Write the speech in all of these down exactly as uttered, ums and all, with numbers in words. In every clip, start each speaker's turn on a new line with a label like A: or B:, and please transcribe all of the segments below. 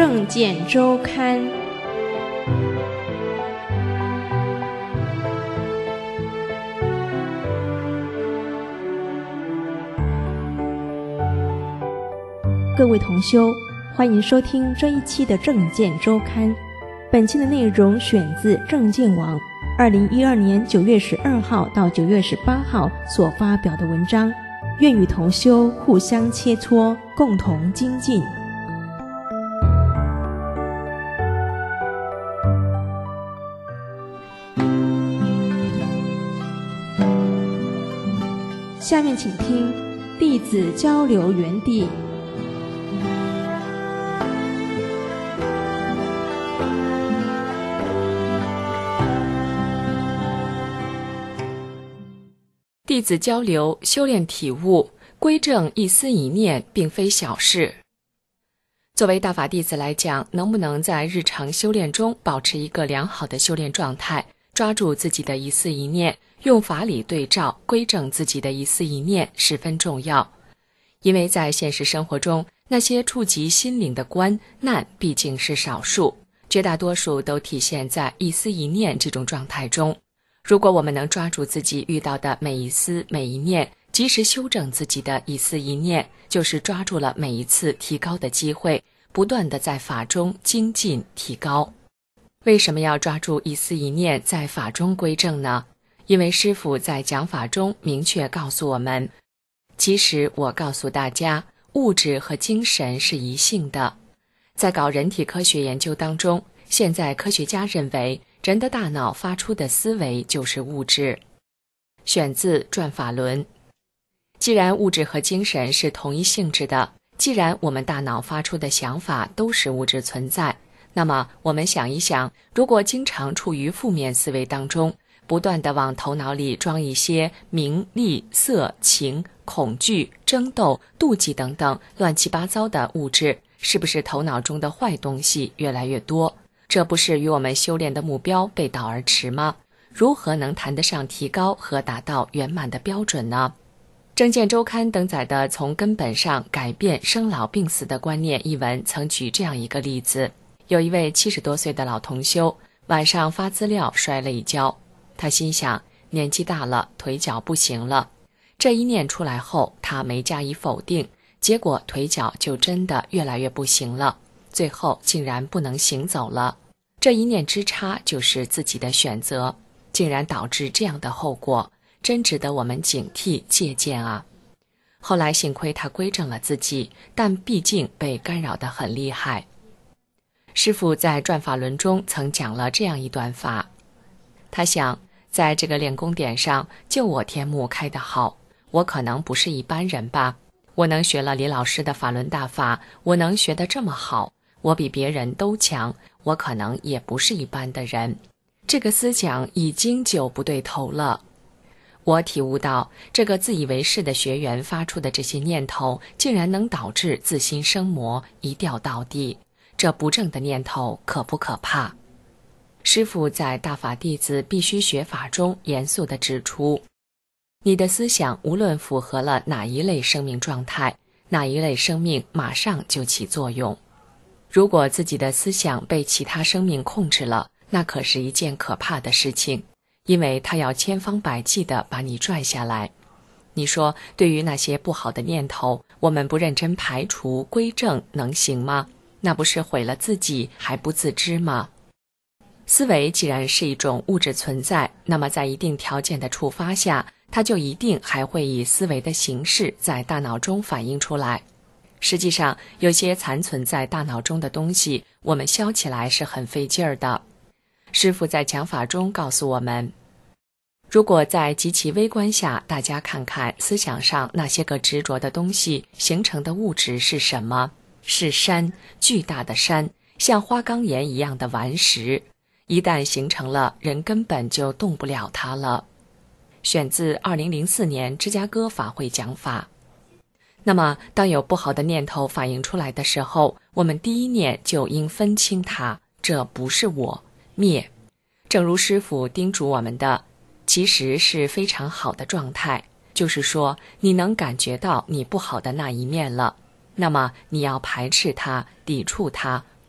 A: 证件周刊》。各位同修，欢迎收听这一期的证件周刊。本期的内容选自证件网二零一二年九月十二号到九月十八号所发表的文章，愿与同修互相切磋，共同精进。下面请听弟子交流园地。
B: 弟子交流，修炼体悟，归正一思一念并非小事。作为大法弟子来讲，能不能在日常修炼中保持一个良好的修炼状态，抓住自己的一思一念，用法理对照，归正自己的一思一念十分重要。因为在现实生活中，那些触及心灵的关难毕竟是少数，绝大多数都体现在一思一念这种状态中。如果我们能抓住自己遇到的每一思每一念，及时修正自己的一思一念，就是抓住了每一次提高的机会，不断地在法中精进提高。为什么要抓住一思一念在法中归正呢？因为师父在讲法中明确告诉我们，其实我告诉大家，物质和精神是一性的。在搞人体科学研究当中，现在科学家认为人的大脑发出的思维就是物质。选自《转法轮》。既然物质和精神是同一性质的，既然我们大脑发出的想法都是物质存在，那么我们想一想，如果经常处于负面思维当中，不断地往头脑里装一些名利色情恐惧争斗妒忌等等乱七八糟的物质，是不是头脑中的坏东西越来越多？这不是与我们修炼的目标背道而驰吗？如何能谈得上提高和达到圆满的标准呢？证件周刊登载的《从根本上改变生老病死的观念》一文曾举这样一个例子。有一位七十多岁的老同修，晚上发资料摔了一跤，他心想年纪大了，腿脚不行了。这一念出来后，他没加以否定，结果腿脚就真的越来越不行了，最后竟然不能行走了。这一念之差就是自己的选择，竟然导致这样的后果，真值得我们警惕借鉴啊！后来幸亏他归正了自己，但毕竟被干扰得很厉害。师父在《转法轮》中曾讲了这样一段法，他想，在这个练功点上，就我天目开得好，我可能不是一般人吧？我能学了李老师的法轮大法，我能学得这么好，我比别人都强，我可能也不是一般的人。这个思想已经就不对头了。我体悟到，这个自以为是的学员发出的这些念头，竟然能导致自心生魔，一掉到地。这不正的念头可不可怕？师父在大法弟子必须学法中严肃地指出，你的思想无论符合了哪一类生命状态，哪一类生命马上就起作用。如果自己的思想被其他生命控制了，那可是一件可怕的事情，因为他要千方百计地把你拽下来。你说，对于那些不好的念头，我们不认真排除归正能行吗？那不是毁了自己还不自知吗？思维既然是一种物质存在，那么在一定条件的触发下，它就一定还会以思维的形式在大脑中反映出来。实际上，有些残存在大脑中的东西，我们消起来是很费劲儿的。师父在讲法中告诉我们，如果在极其微观下，大家看看思想上那些个执着的东西形成的物质是什么？是山，巨大的山，像花岗岩一样的顽石，一旦形成了，人根本就动不了它了。选自二零零四年芝加哥法会讲法。那么当有不好的念头反映出来的时候，我们第一念就应分清它，这不是我，灭。正如师父叮嘱我们的，其实是非常好的状态，就是说你能感觉到你不好的那一面了，那么你要排斥它，抵触它，不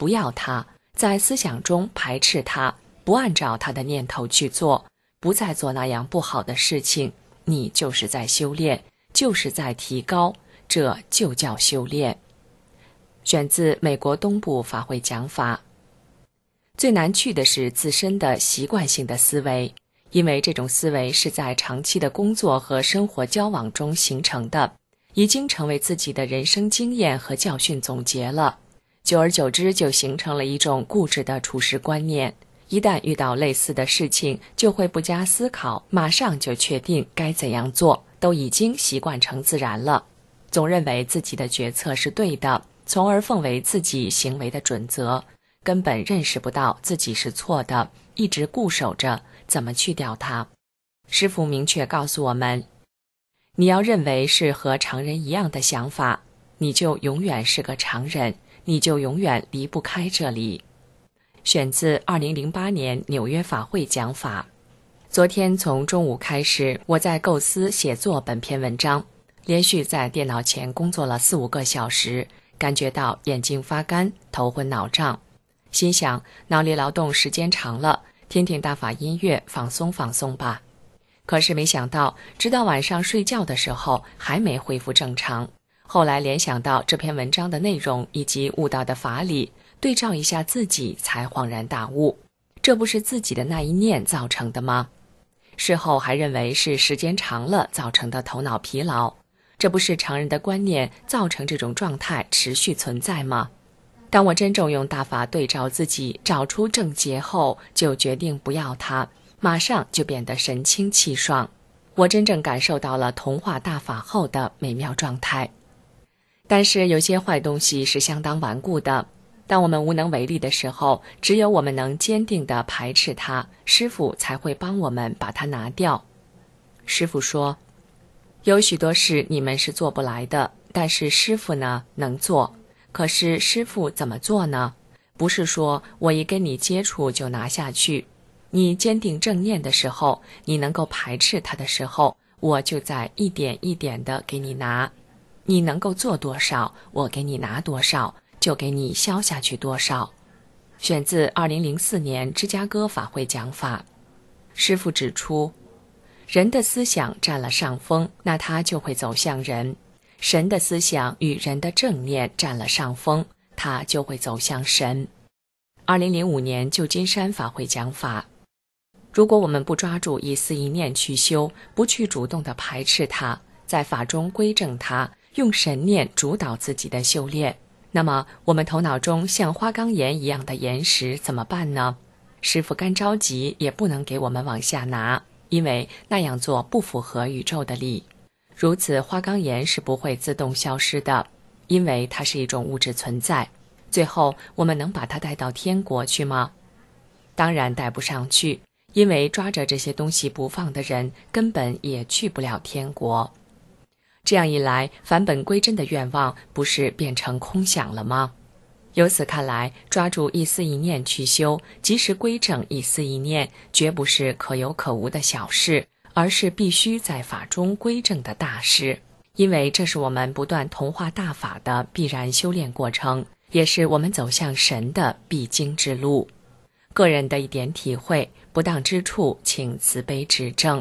B: 不要它，在思想中排斥它，不按照它的念头去做，不再做那样不好的事情，你就是在修炼，就是在提高，这就叫修炼。选自美国东部法会讲法。最难去的是自身的习惯性的思维，因为这种思维是在长期的工作和生活交往中形成的，已经成为自己的人生经验和教训总结了，久而久之就形成了一种固执的处事观念，一旦遇到类似的事情，就会不加思考，马上就确定该怎样做，都已经习惯成自然了，总认为自己的决策是对的，从而奉为自己行为的准则，根本认识不到自己是错的，一直固守着怎么去掉它。师父明确告诉我们，你要认为是和常人一样的想法，你就永远是个常人，你就永远离不开这里。选自二零零八年纽约法会讲法。昨天从中午开始，我在构思写作本篇文章，连续在电脑前工作了四五个小时，感觉到眼睛发干，头昏脑胀，心想脑力劳动时间长了，听听大法音乐放松放松吧。可是没想到，直到晚上睡觉的时候还没恢复正常。后来联想到这篇文章的内容以及悟道的法理，对照一下自己，才恍然大悟，这不是自己的那一念造成的吗？事后还认为是时间长了造成的头脑疲劳，这不是常人的观念造成这种状态持续存在吗？当我真正用大法对照自己，找出症结后，就决定不要它，马上就变得神清气爽。我真正感受到了同化大法后的美妙状态。但是有些坏东西是相当顽固的，当我们无能为力的时候，只有我们能坚定地排斥它，师父才会帮我们把它拿掉。师父说，有许多事你们是做不来的，但是师父呢，能做。可是师父怎么做呢？不是说我一跟你接触就拿下去，你坚定正念的时候，你能够排斥它的时候，我就在一点一点地给你拿。你能够做多少，我给你拿多少，就给你消下去多少。选自二零零四年芝加哥法会讲法。师父指出，人的思想占了上风，那他就会走向人；神的思想与人的正念占了上风，他就会走向神。二零零五年旧金山法会讲法。如果我们不抓住一思一念去修，不去主动地排斥它，在法中归正它，用神念主导自己的修炼，那么我们头脑中像花岗岩一样的岩石怎么办呢？师父干着急也不能给我们往下拿，因为那样做不符合宇宙的理。如此花岗岩是不会自动消失的，因为它是一种物质存在。最后我们能把它带到天国去吗？当然带不上去，因为抓着这些东西不放的人根本也去不了天国。这样一来，返本归真的愿望不是变成空想了吗？由此看来，抓住一思一念去修，及时归正一思一念，绝不是可有可无的小事，而是必须在法中归正的大事。因为这是我们不断同化大法的必然修炼过程，也是我们走向神的必经之路。个人的一点体会，不当之处请慈悲指正。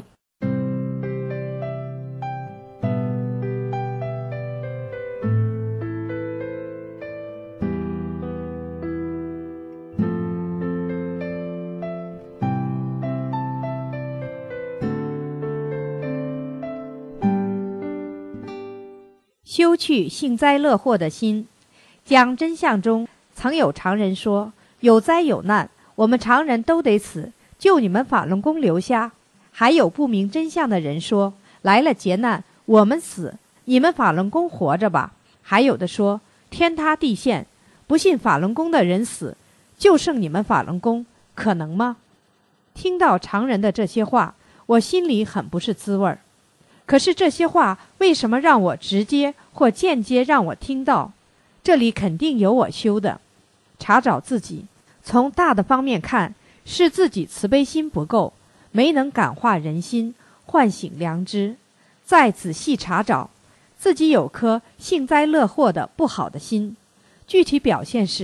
C: 修去幸灾乐祸的心。讲真相中，曾有常人说，有灾有难，我们常人都得死，就你们法轮功留下。还有不明真相的人说，来了劫难，我们死，你们法轮功活着吧。还有的说，天塌地陷，不信法轮功的人死，就剩你们法轮功，可能吗？听到常人的这些话，我心里很不是滋味儿。可是这些话为什么让我直接或间接让我听到？这里肯定有我修的。查找自己，从大的方面看，是自己慈悲心不够，没能感化人心，唤醒良知。再仔细查找，自己有颗幸灾乐祸的不好的心，具体表现是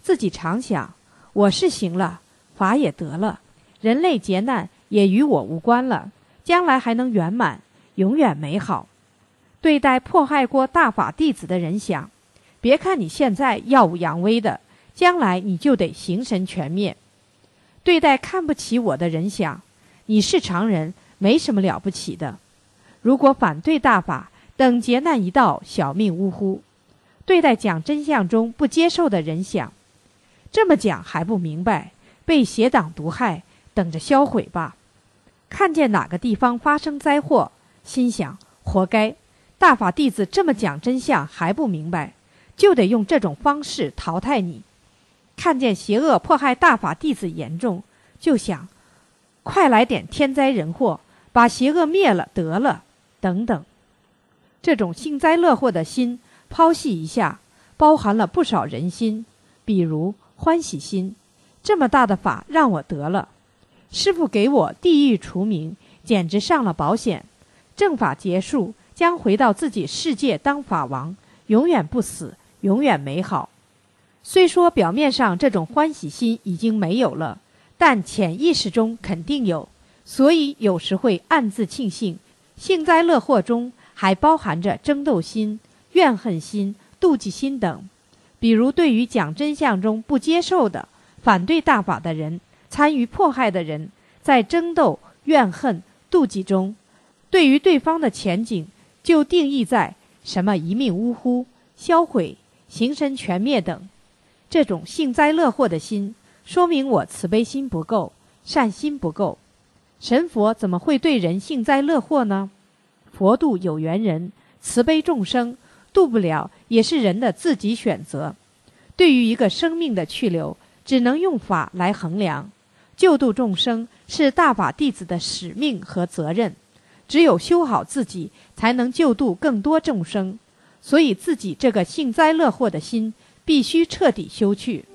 C: 自己常想，我是行了，法也得了，人类劫难也与我无关了，将来还能圆满，永远美好。对待迫害过大法弟子的人想，别看你现在耀武扬威的，将来你就得形神全灭。对待看不起我的人想，你是常人，没什么了不起的。如果反对大法，等劫难一到，小命呜呼。对待讲真相中不接受的人想，这么讲还不明白，被邪党毒害，等着销毁吧。看见哪个地方发生灾祸，心想活该，大法弟子这么讲真相还不明白，就得用这种方式淘汰你。看见邪恶迫害大法弟子严重，就想快来点天灾人祸，把邪恶灭了得了，等等。这种幸灾乐祸的心剖析一下，包含了不少人心，比如欢喜心，这么大的法让我得了，师父给我地狱除名，简直上了保险，正法结束，将回到自己世界当法王，永远不死，永远美好。虽说表面上这种欢喜心已经没有了，但潜意识中肯定有，所以有时会暗自庆幸。幸灾乐祸中还包含着争斗心、怨恨心、妒忌心等。比如对于讲真相中不接受的、反对大法的人、参与迫害的人，在争斗、怨恨、妒忌中，对于对方的前景就定义在什么一命呜呼、销毁、形神全灭等。这种幸灾乐祸的心，说明我慈悲心不够，善心不够。神佛怎么会对人幸灾乐祸呢？佛度有缘人，慈悲众生，度不了也是人的自己选择。对于一个生命的去留，只能用法来衡量。救度众生是大法弟子的使命和责任，只有修好自己，才能救度更多众生。所以自己这个幸灾乐祸的心必须彻底修去。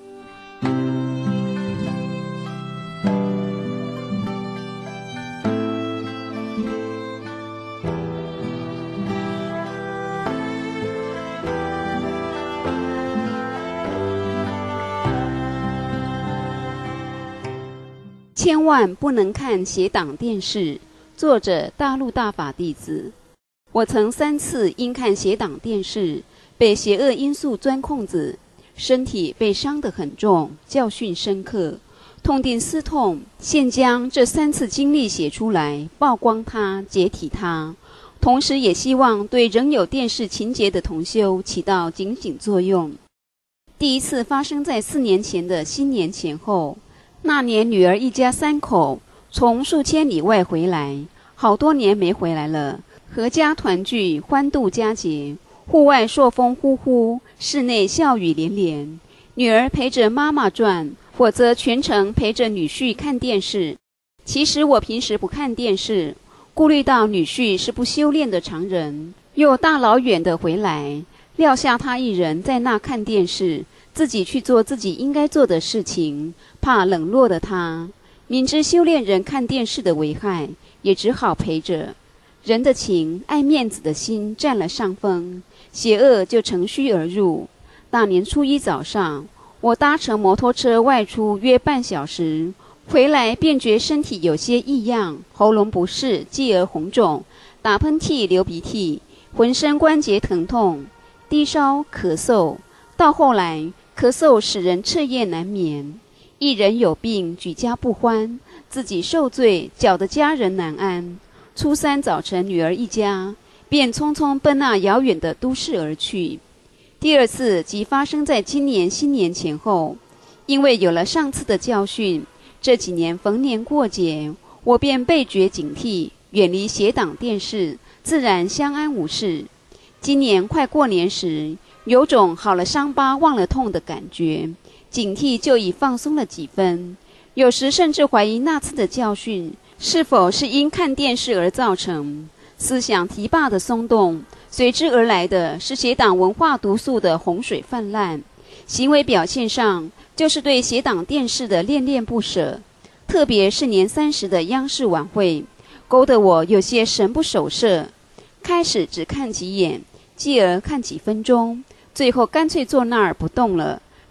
D: 千万不能看邪党电视。作者：大陆大法弟子。我曾三次因看邪党电视，被邪恶因素钻空子，身体被伤得很重，教训深刻，痛定思痛，现将这三次经历写出来，曝光它，解体它，同时也希望对仍有电视情节的同修起到警醒作用。第一次发生在四年前的新年前后，那年女儿一家三口从数千里外回来，好多年没回来了，阖家团聚，欢度佳节，户外朔风呼呼，室内笑语连连。女儿陪着妈妈转，我则全程陪着女婿看电视。其实我平时不看电视，顾虑到女婿是不修炼的常人，又大老远的回来，撂下他一人在那看电视，自己去做自己应该做的事情，怕冷落了他。明知修炼人看电视的危害，也只好陪着。人的情，爱面子的心占了上风，邪恶就乘虚而入。大年初一早上，我搭乘摩托车外出约半小时，回来便觉身体有些异样，喉咙不适，继而红肿，打喷嚏、流鼻涕，浑身关节疼痛，低烧、咳嗽。到后来，咳嗽使人彻夜难眠。一人有病，举家不欢，自己受罪，搅得家人难安。初三早晨，女儿一家便匆匆奔那遥远的都市而去。第二次即发生在今年新年前后，因为有了上次的教训，这几年逢年过节，我便倍觉警惕，远离邪党电视，自然相安无事。今年快过年时，有种好了伤疤忘了痛的感觉，警惕就已放松了几分。有时甚至怀疑那次的教训是否是因看电视而造成。思想堤坝的松动，随之而来的是邪党文化毒素的洪水泛滥。行为表现上就是对邪党电视的恋恋不舍，特别是年三十的央视晚会，勾得我有些神不守舍。开始只看几眼，继而看几分钟，最后干脆坐那儿不动了，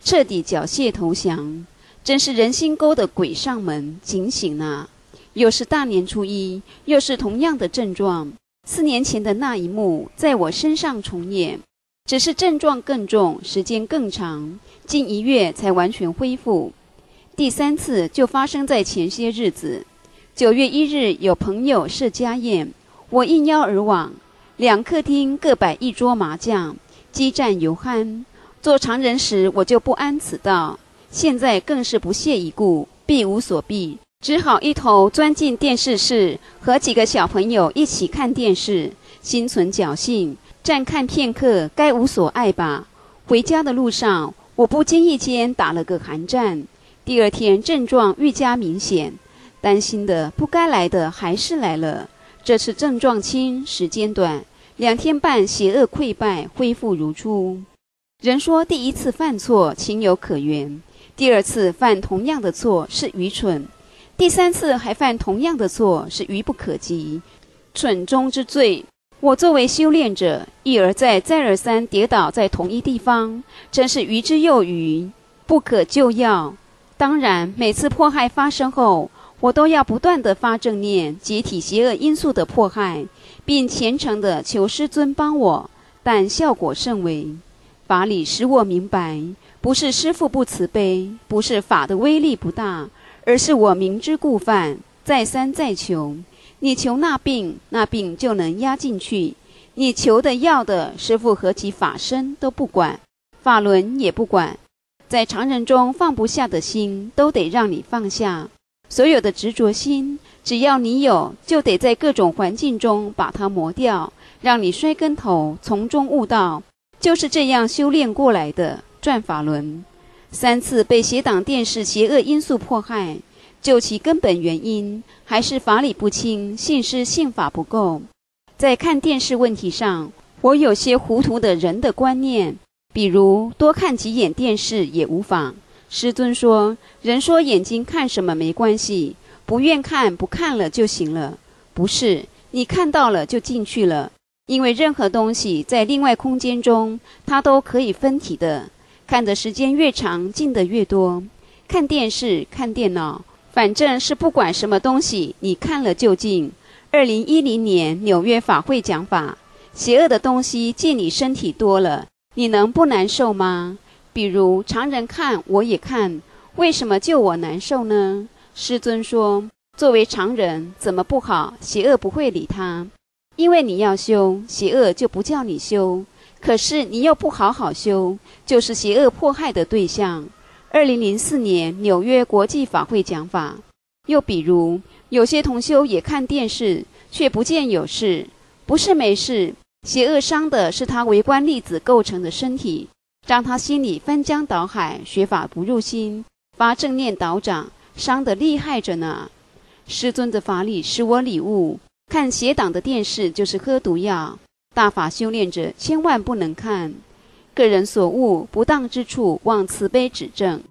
D: 彻底缴械投降。真是人心沟的鬼上门，警醒啊！又是大年初一，又是同样的症状。四年前的那一幕在我身上重演，只是症状更重，时间更长，近一月才完全恢复。第三次就发生在前些日子。九月一日有朋友设家宴，我应邀而往。两客厅各摆一桌麻将，激战犹酣。做常人时我就不谙此道，现在更是不屑一顾，避无所避，只好一头钻进电视室，和几个小朋友一起看电视，心存侥幸，暂看片刻，该无所爱吧。回家的路上，我不经意间打了个寒战，第二天症状愈加明显，担心的不该来的还是来了。这次症状轻，时间短，两天半邪恶溃败，恢复如初。人说第一次犯错情有可原，第二次犯同样的错是愚蠢，第三次还犯同样的错是愚不可及，蠢中之最。我作为修炼者，一而再再而三跌倒在同一地方，真是愚之又愚，不可救药。当然每次迫害发生后，我都要不断地发正念，解体邪恶因素的迫害，并虔诚地求师尊帮我，但效果甚微。法理使我明白，不是师父不慈悲，不是法的威力不大，而是我明知故犯，再三再求。你求那病，那病就能压进去；你求的要的，师父和其法身都不管，法轮也不管。在常人中放不下的心，都得让你放下。所有的执着心，只要你有，就得在各种环境中把它磨掉，让你摔跟头，从中悟道。就是这样修炼过来的。转法轮三次被邪党电视邪恶因素迫害，就其根本原因，还是法理不清，信师信法不够。在看电视问题上，我有些糊涂的人的观念，比如多看几眼电视也无妨。师尊说，人说眼睛看什么没关系，不愿看不看了就行了。不是，你看到了就进去了。因为任何东西在另外空间中，它都可以分体的，看的时间越长，进的越多。看电视、看电脑，反正是不管什么东西，你看了就进。二零一零年纽约法会讲法，邪恶的东西进你身体多了，你能不难受吗？比如常人看，我也看，为什么就我难受呢？师尊说，作为常人怎么不好，邪恶不会理他。因为你要修，邪恶就不叫你修，可是你又不好好修，就是邪恶迫害的对象。二零零四年纽约国际法会讲法。又比如有些同修也看电视，却不见有事，不是没事，邪恶伤的是他微观粒子构成的身体，让他心里翻江倒海，学法不入心，发正念倒掌，伤得厉害着呢。师尊的法理使我领悟，看邪党的电视就是喝毒药，大法修炼者千万不能看。个人所悟不当之处，望慈悲指正。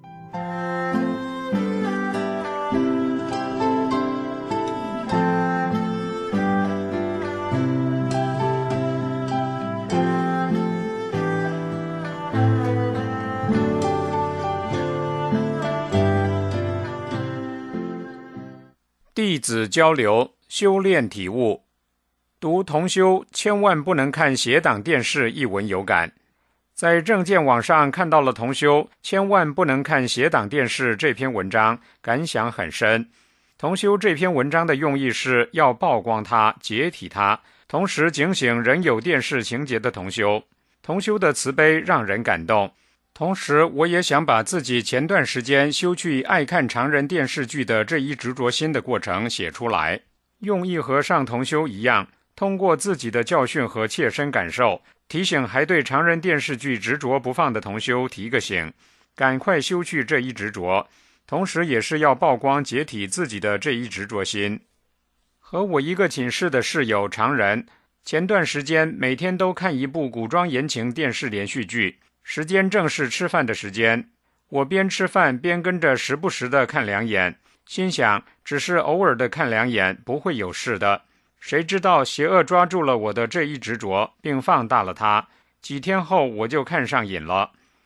E: 弟子交流修炼体悟，读同修千万不能看邪党电视一文有感。在正见网上看到了同修千万不能看邪党电视这篇文章，感想很深。同修这篇文章的用意是要曝光它，解体它，同时警醒仍有电视情节的同修。同修的慈悲让人感动，同时我也想把自己前段时间修去爱看常人电视剧的这一执着心的过程写出来，用意和上同修一样，通过自己的教训和切身感受，提醒还对常人电视剧执着不放的同修提个醒，赶快修去这一执着，同时也是要曝光解体自己的这一执着心。和我一个寝室的室友常人，前段时间每天都看一部古装言情电视连续剧，时间正是吃饭的时间，我边吃饭边跟着时不时的看两眼，心想只是偶尔的看两眼，不会有事的。谁知道邪恶抓住了我的这一执着，并放大了它。几天后我就看上瘾了，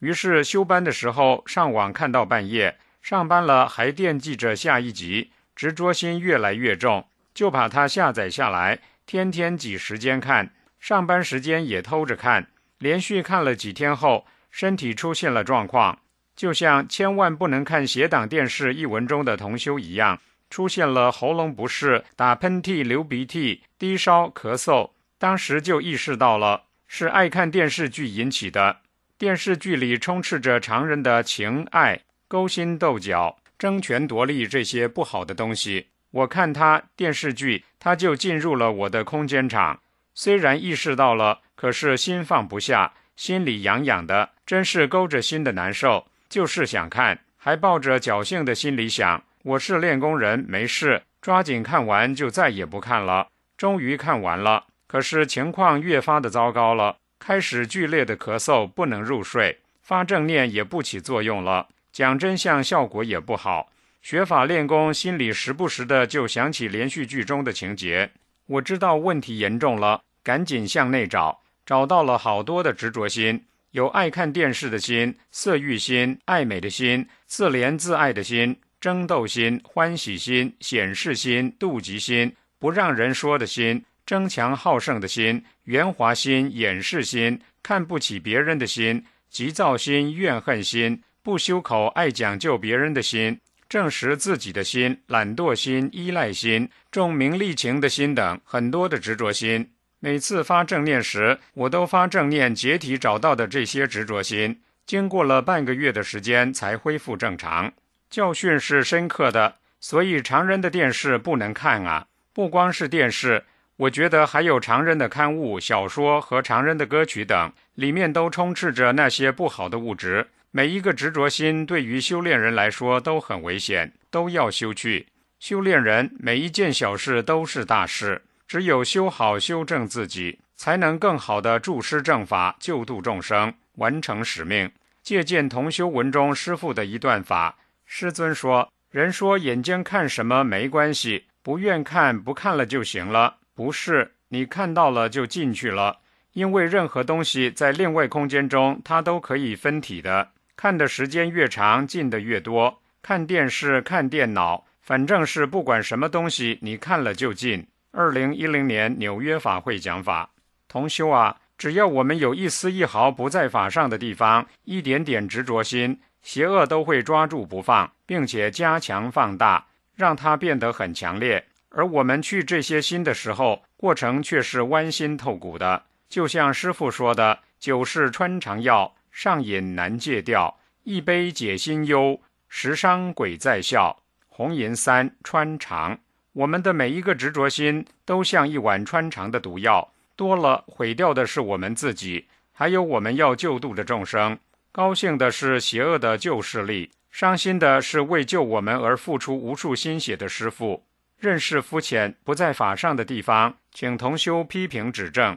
E: 于是休班的时候上网看到半夜，上班了还惦记着下一集，执着心越来越重，就把它下载下来，天天挤时间看，上班时间也偷着看。连续看了几天后，身体出现了状况，就像千万不能看邪党电视一文中的同修一样，出现了喉咙不适、打喷嚏、流鼻涕、低烧、咳嗽。当时就意识到了，是爱看电视剧引起的。电视剧里充斥着常人的情爱、勾心斗角、争权夺利这些不好的东西。我看它电视剧，它就进入了我的空间场。虽然意识到了，可是心放不下，心里痒痒的，真是勾着心的难受。就是想看，还抱着侥幸的心理想，我是练功人，没事，抓紧看完就再也不看了。终于看完了，可是情况越发的糟糕了，开始剧烈的咳嗽，不能入睡，发正念也不起作用了，讲真相效果也不好。学法练功，心里时不时的就想起连续剧中的情节。我知道问题严重了，赶紧向内找，找到了好多的执着心，有爱看电视的心、色欲心、爱美的心、自怜自爱的心、争斗心、欢喜心、显示心、妒忌心、不让人说的心、争强好胜的心、圆滑心、掩饰心、看不起别人的心、急躁心、怨恨心、不修口、爱讲究别人的心、证实自己的心、懒惰心、依赖心、重名利情的心等，很多的执着心。每次发正念时，我都发正念解体找到的这些执着心，经过了半个月的时间才恢复正常。教训是深刻的，所以常人的电视不能看啊！不光是电视，我觉得还有常人的刊物、小说和常人的歌曲等，里面都充斥着那些不好的物质。每一个执着心对于修炼人来说都很危险，都要修去。修炼人每一件小事都是大事，只有修好修正自己，才能更好地助师正法，救度众生，完成使命。借鉴同修文中师父的一段法，师尊说，人说眼睛看什么没关系，不愿看不看了就行了。不是，你看到了就进去了，因为任何东西在另外空间中它都可以分体的，看的时间越长进的越多。看电视看电脑，反正是不管什么东西你看了就进。二零一零年纽约法会讲法，同修啊，只要我们有一丝一毫不在法上的地方，一点点执着心，邪恶都会抓住不放，并且加强放大，让它变得很强烈。而我们去这些心的时候，过程却是剜心透骨的。就像师父说的，酒是穿肠药，上瘾难戒掉，一杯解心忧，十伤鬼在笑。红银三穿肠，我们的每一个执着心都像一碗穿肠的毒药，多了毁掉的是我们自己，还有我们要救度的众生。高兴的是邪恶的救世力，伤心的是为救我们而付出无数心血的师父。认识肤浅不在法上的地方，请同修批评指正。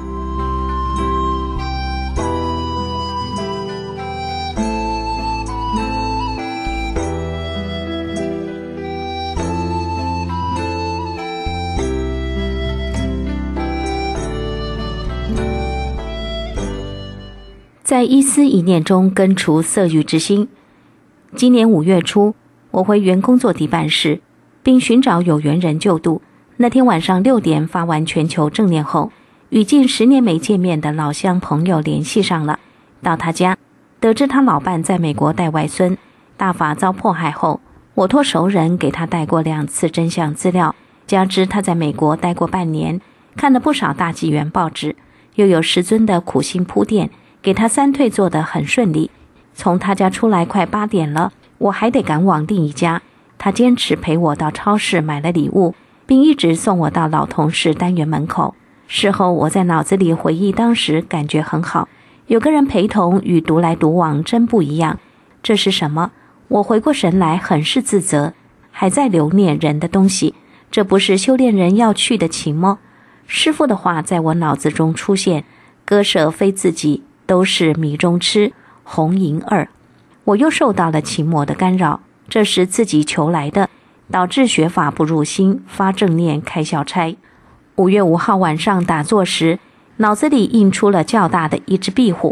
F: 在一思一念中根除色欲之心。今年五月初，我回原工作地办事，并寻找有缘人救度。那天晚上六点发完全球正念后，与近十年没见面的老乡朋友联系上了。到他家，得知他老伴在美国带外孙，大法遭迫害后，我托熟人给他带过两次真相资料，加之他在美国待过半年，看了不少大纪元报纸，又有师尊的苦心铺垫，给他三退做得很顺利。从他家出来快八点了，我还得赶往另一家。他坚持陪我到超市买了礼物，并一直送我到老同事单元门口。事后我在脑子里回忆当时感觉很好，有个人陪同与独来独往真不一样。这是什么？我回过神来很是自责，还在留念人的东西，这不是修炼人要去的情吗？师父的话在我脑子中出现，割舍非自己，都是迷中痴，红银二。我又受到了情魔的干扰，这是自己求来的，导致学法不入心，发正念开小差。五月五号晚上打坐时，脑子里映出了较大的一只壁虎，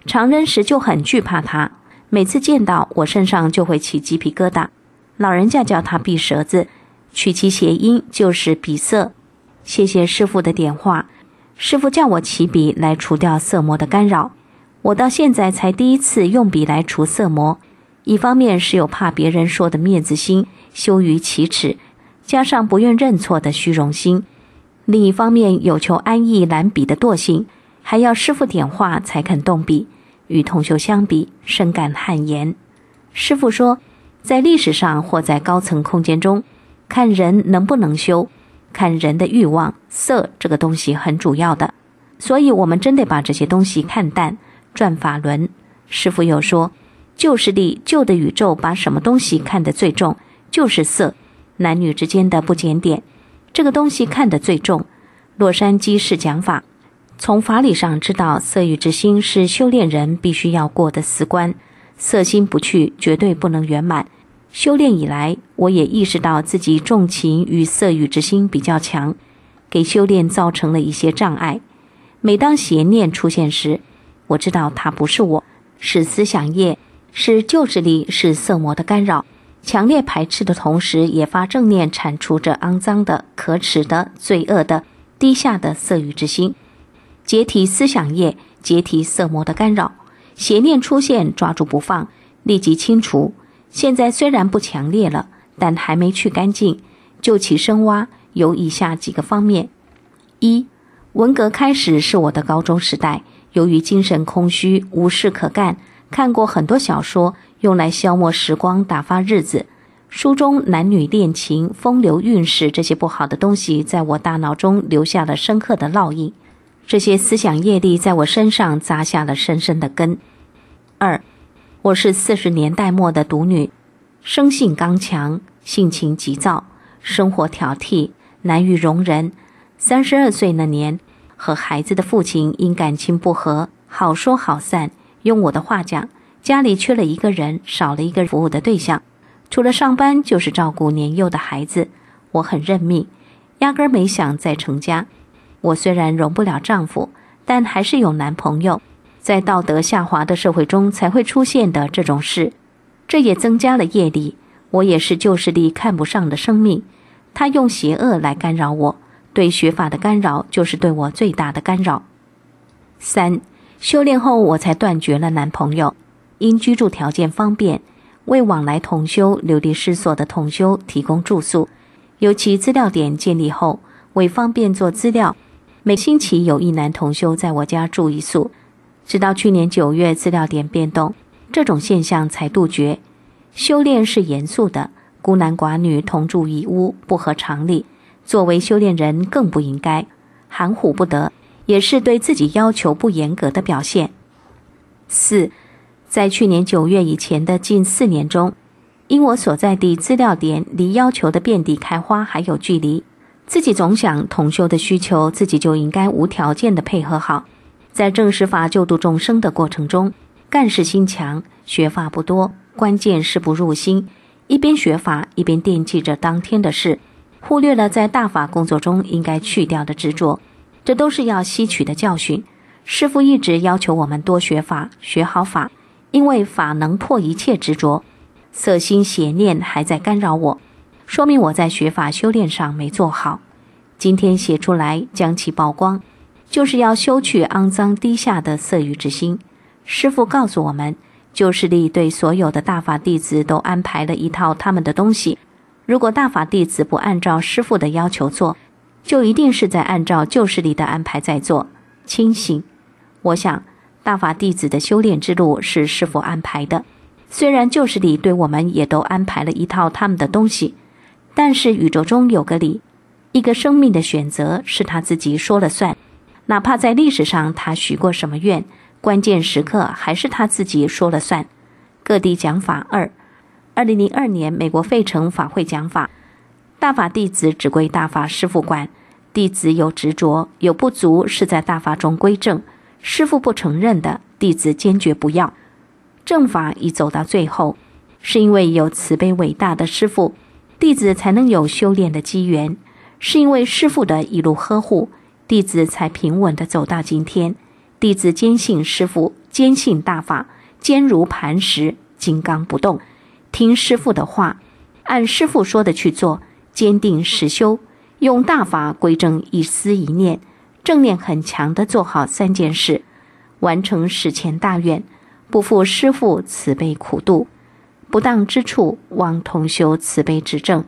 F: 常人时就很惧怕他，每次见到我身上就会起鸡皮疙瘩。老人家叫他闭舌子，取其谐音就是笔色。谢谢师父的点化，师父叫我起笔来除掉色魔的干扰。我到现在才第一次用笔来除色魔，一方面是有怕别人说的面子心，羞于启齿，加上不愿认错的虚荣心，另一方面有求安逸懒笔的惰性，还要师父点化才肯动笔。与同修相比，深感汗颜。师父说，在历史上或在高层空间中，看人能不能修，看人的欲望，色这个东西很主要的，所以我们真得把这些东西看淡，转法轮。师父又说，旧势力旧的宇宙把什么东西看得最重，就是色，男女之间的不检点，这个东西看得最重。洛杉矶式讲法，从法理上知道色欲之心是修炼人必须要过的死关，色心不去绝对不能圆满。修炼以来，我也意识到自己重情与色欲之心比较强，给修炼造成了一些障碍。每当邪念出现时，我知道它不是我，是思想业，是旧势力，是色魔的干扰。强烈排斥的同时，也发正念铲除这肮脏的、可耻的、罪恶的、低下的色欲之心，解体思想业，解体色魔的干扰。邪念出现，抓住不放，立即清除。现在虽然不强烈了，但还没去干净，就起深挖，有以下几个方面。一，文革开始是我的高中时代，由于精神空虚，无事可干，看过很多小说，用来消磨时光，打发日子。书中男女恋情、风流韵事这些不好的东西，在我大脑中留下了深刻的烙印。这些思想业力在我身上扎下了深深的根。二，我是四十年代末的独女，生性刚强，性情急躁，生活挑剔，难于容人。三十二岁那年，和孩子的父亲因感情不和，好说好散。用我的话讲，家里缺了一个人，少了一个服务的对象，除了上班就是照顾年幼的孩子。我很认命，压根儿没想再成家。我虽然容不了丈夫，但还是有男朋友，在道德下滑的社会中才会出现的这种事，这也增加了业力。我也是旧势力看不上的生命，他用邪恶来干扰我，对学法的干扰就是对我最大的干扰。三，修炼后我才断绝了男朋友，因居住条件方便，为往来同修、流离失所的同修提供住宿。尤其资料点建立后，为方便做资料，每星期有一男同修在我家住一宿。直到去年九月资料点变动，这种现象才杜绝。修炼是严肃的，孤男寡女同住一屋，不合常理，作为修炼人更不应该，含糊不得，也是对自己要求不严格的表现。四，在去年九月以前的近四年中，因我所在地资料点离要求的遍地开花还有距离，自己总想同修的需求自己就应该无条件的配合好。在正实法救度众生的过程中，干事心强，学法不多，关键是不入心，一边学法一边惦记着当天的事，忽略了在大法工作中应该去掉的执着，这都是要吸取的教训。师父一直要求我们多学法，学好法，因为法能破一切执着。色心邪念还在干扰我，说明我在学法修炼上没做好。今天写出来将其曝光，就是要修去肮脏低下的色欲之心。师父告诉我们，旧势力对所有的大法弟子都安排了一套他们的东西，如果大法弟子不按照师父的要求做，就一定是在按照旧势力的安排在做。清醒，我想大法弟子的修炼之路是师父安排的，虽然旧势力对我们也都安排了一套他们的东西，但是宇宙中有个理，一个生命的选择是他自己说了算，哪怕在历史上他许过什么愿，关键时刻还是他自己说了算。各地讲法二，二零零二年美国费城法会讲法，大法弟子只归大法师父管，弟子有执着有不足是在大法中归正，师父不承认的，弟子坚决不要。正法已走到最后，是因为有慈悲伟大的师父，弟子才能有修炼的机缘，是因为师父的一路呵护，弟子才平稳地走到今天。弟子坚信师父坚信大法，坚如磐石，金刚不动，听师父的话，按师父说的去做，坚定实修，用大法归正一思一念，正念很强的做好三件事，完成十前大愿，不负师父慈悲苦度，不当之处望同修慈悲指正。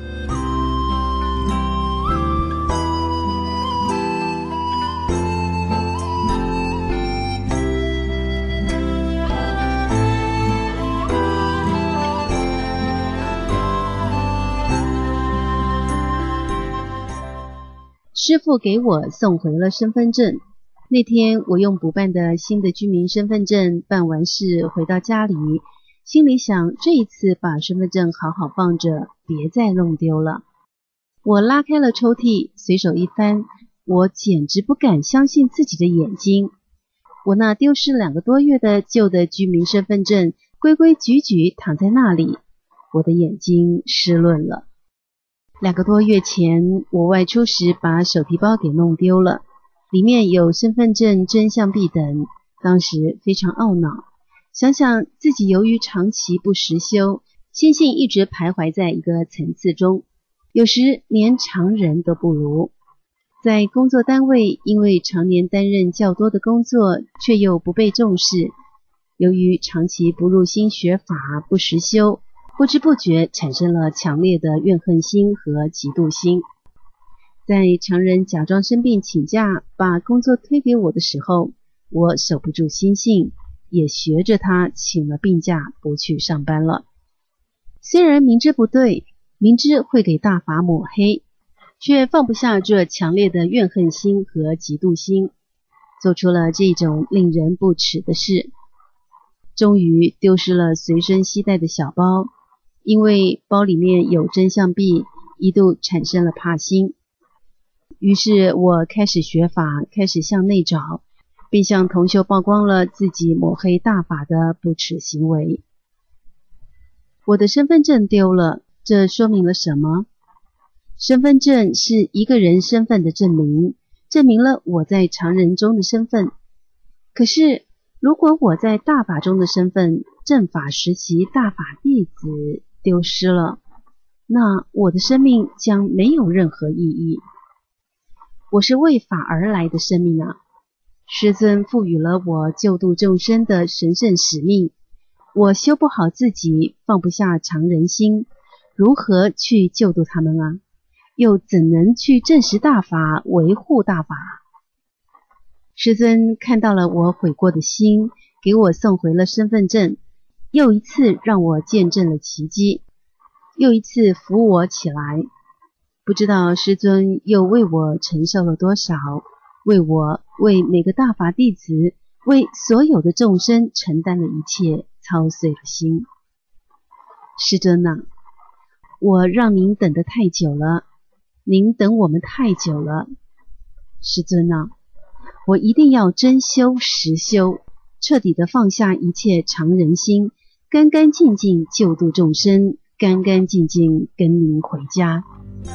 G: 师父给我送回了身份证。那天我用补办的新的居民身份证办完事回到家里，心里想这一次把身份证好好放着，别再弄丢了。我拉开了抽屉，随手一翻，我简直不敢相信自己的眼睛。我那丢失两个多月的旧的居民身份证规规矩矩躺在那里，我的眼睛湿润了。两个多月前，我外出时把手提包给弄丢了，里面有身份证、真相币等，当时非常懊恼。想想自己由于长期不实修，心性一直徘徊在一个层次中，有时连常人都不如。在工作单位，因为常年担任较多的工作，却又不被重视，由于长期不入心学法，不实修，不知不觉产生了强烈的怨恨心和嫉妒心。在常人假装生病请假，把工作推给我的时候，我守不住心性，也学着他请了病假不去上班了。虽然明知不对，明知会给大法抹黑，却放不下这强烈的怨恨心和嫉妒心，做出了这种令人不齿的事。终于丢失了随身携带的小包，因为包里面有真相币，一度产生了怕心。于是我开始学法，开始向内找，并向同修曝光了自己抹黑大法的不耻行为。我的身份证丢了，这说明了什么？身份证是一个人身份的证明，证明了我在常人中的身份。可是如果我在大法中的身份，正法时期大法弟子丢失了，那我的生命将没有任何意义。我是为法而来的生命啊！师尊赋予了我救度众生的神圣使命，我修不好自己，放不下常人心，如何去救度他们啊？又怎能去证实大法，维护大法？师尊看到了我悔过的心，给我送回了身份证，又一次让我见证了奇迹，又一次扶我起来。不知道师尊又为我承受了多少，为我，为每个大法弟子，为所有的众生承担了一切，操碎了心。师尊啊，我让您等得太久了，您等我们太久了。师尊啊，我一定要真修实修，彻底的放下一切常人心，干干净净救度众生，干干净净跟您回家。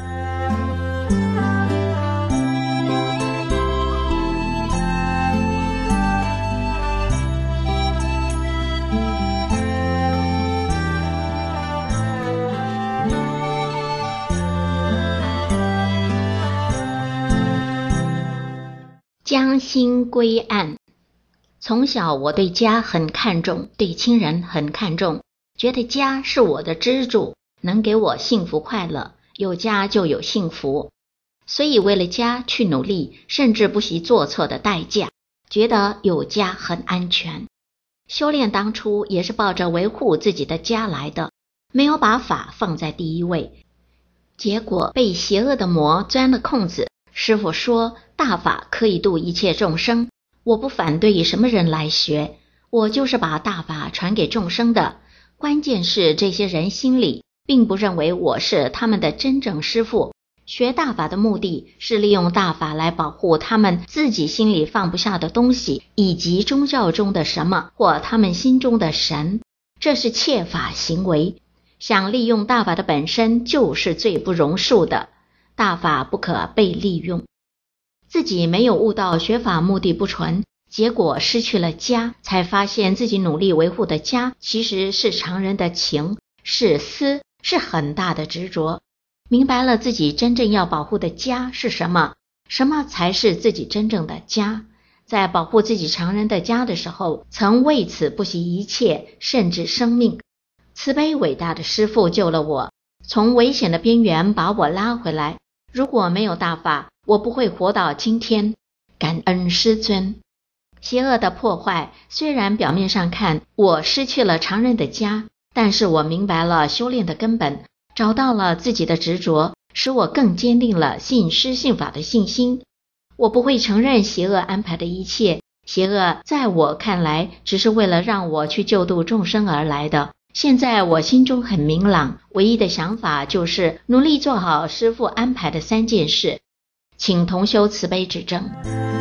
H: 将心归案。从小我对家很看重，对亲人很看重，觉得家是我的支柱，能给我幸福快乐，有家就有幸福。所以为了家去努力，甚至不惜做错的代价，觉得有家很安全。修炼当初也是抱着维护自己的家来的，没有把法放在第一位，结果被邪恶的魔钻了空子。师父说大法可以度一切众生，我不反对什么人来学，我就是把大法传给众生的。关键是这些人心里并不认为我是他们的真正师父，学大法的目的是利用大法来保护他们自己心里放不下的东西，以及宗教中的什么或他们心中的神，这是窃法行为。想利用大法的本身就是最不容恕的，大法不可被利用。自己没有悟到学法目的不纯， 结果失去了家，才发现自己努力维护的家其实是常人的情，是私，是很大的执着。明白了自己真正要保护的家是什么，什么才是自己真正的家。在保护自己常人的家的时候，曾为此不惜一切，甚至生命。慈悲伟大的师父救了我，从危险的边缘把我拉回来。如果没有大法，我不会活到今天。感恩师尊。邪恶的破坏，虽然表面上看我失去了常人的家，但是我明白了修炼的根本，找到了自己的执着，使我更坚定了信师信法的信心。我不会承认邪恶安排的一切，邪恶在我看来只是为了让我去救度众生而来的。现在我心中很明朗，唯一的想法就是努力做好师父安排的三件事，请同修慈悲指正。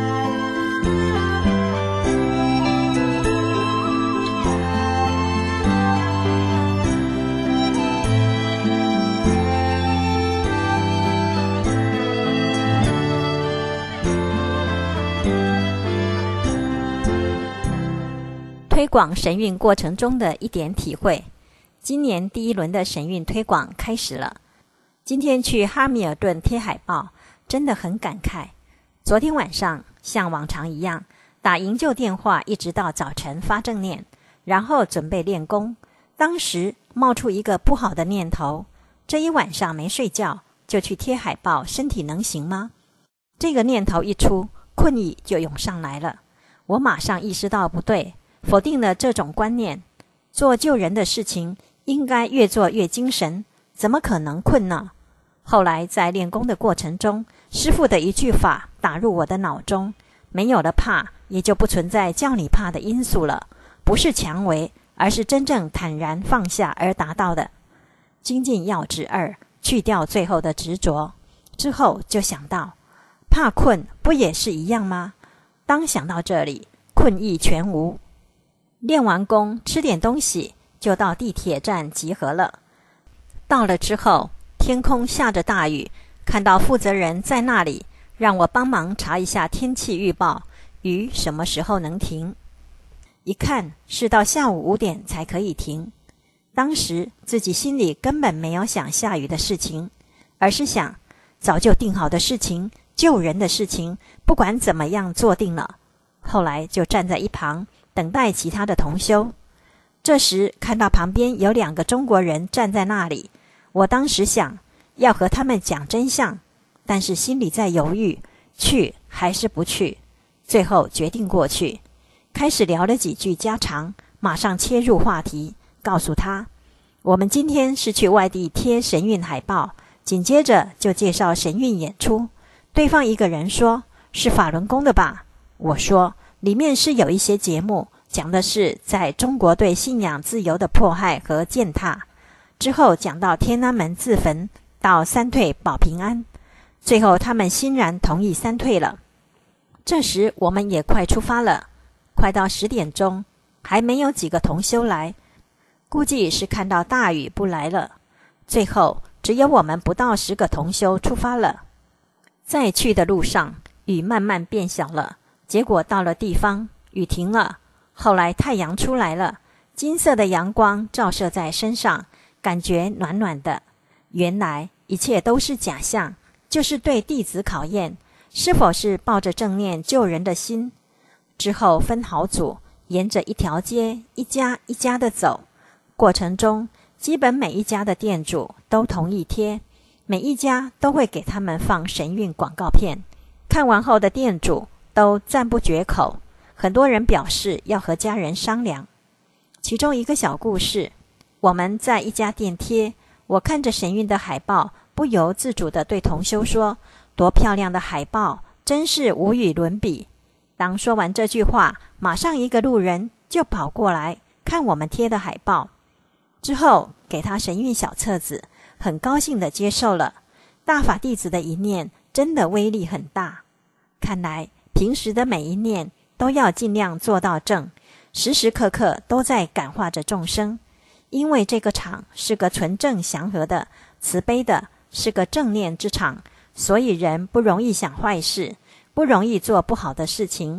I: 推广神韵过程中的一点体会。今年第一轮的神韵推广开始了。今天去哈密尔顿贴海报，真的很感慨。昨天晚上像往常一样打营救电话，一直到早晨发正念，然后准备练功。当时冒出一个不好的念头，这一晚上没睡觉就去贴海报，身体能行吗？这个念头一出，困意就涌上来了。我马上意识到不对，否定了这种观念。做救人的事情应该越做越精神，怎么可能困呢？后来在练功的过程中，师父的一句法打入我的脑中，没有了怕，也就不存在叫你怕的因素了。不是强为，而是真正坦然放下而达到的。精进要旨二，去掉最后的执着。之后就想到，怕困不也是一样吗？当想到这里，困意全无。练完功，吃点东西，就到地铁站集合了。到了之后，天空下着大雨，看到负责人在那里，让我帮忙查一下天气预报，雨什么时候能停。一看是到下午五点才可以停。当时自己心里根本没有想下雨的事情，而是想早就定好的事情，救人的事情，不管怎么样做定了。后来就站在一旁等待其他的同修。这时看到旁边有两个中国人站在那里，我当时想要和他们讲真相，但是心里在犹豫，去还是不去。最后决定过去，开始聊了几句家常，马上切入话题，告诉他我们今天是去外地贴神韵海报，紧接着就介绍神韵演出。对方一个人说，是法轮功的吧？我说里面是有一些节目，讲的是在中国对信仰自由的迫害和践踏。之后讲到天安门自焚，到三退保平安，最后他们欣然同意三退了。这时我们也快出发了，快到十点钟，还没有几个同修来，估计是看到大雨不来了。最后只有我们不到十个同修出发了。在去的路上，雨慢慢变小了，结果到了地方，雨停了。后来太阳出来了，金色的阳光照射在身上，感觉暖暖的。原来一切都是假象，就是对弟子考验，是否是抱着正念救人的心。之后分好组，沿着一条街一家一家的走，过程中基本每一家的店主都同意贴，每一家都会给他们放神韵广告片。看完后的店主都赞不绝口，很多人表示要和家人商量。其中一个小故事，我们在一家店贴，我看着神韵的海报，不由自主地对同修说，多漂亮的海报，真是无与伦比。当说完这句话，马上一个路人就跑过来看我们贴的海报，之后给他神韵小册子，很高兴地接受了。大法弟子的一念真的威力很大，看来平时的每一念都要尽量做到正，时时刻刻都在感化着众生。因为这个场是个纯正祥和的、慈悲的，是个正念之场，所以人不容易想坏事，不容易做不好的事情，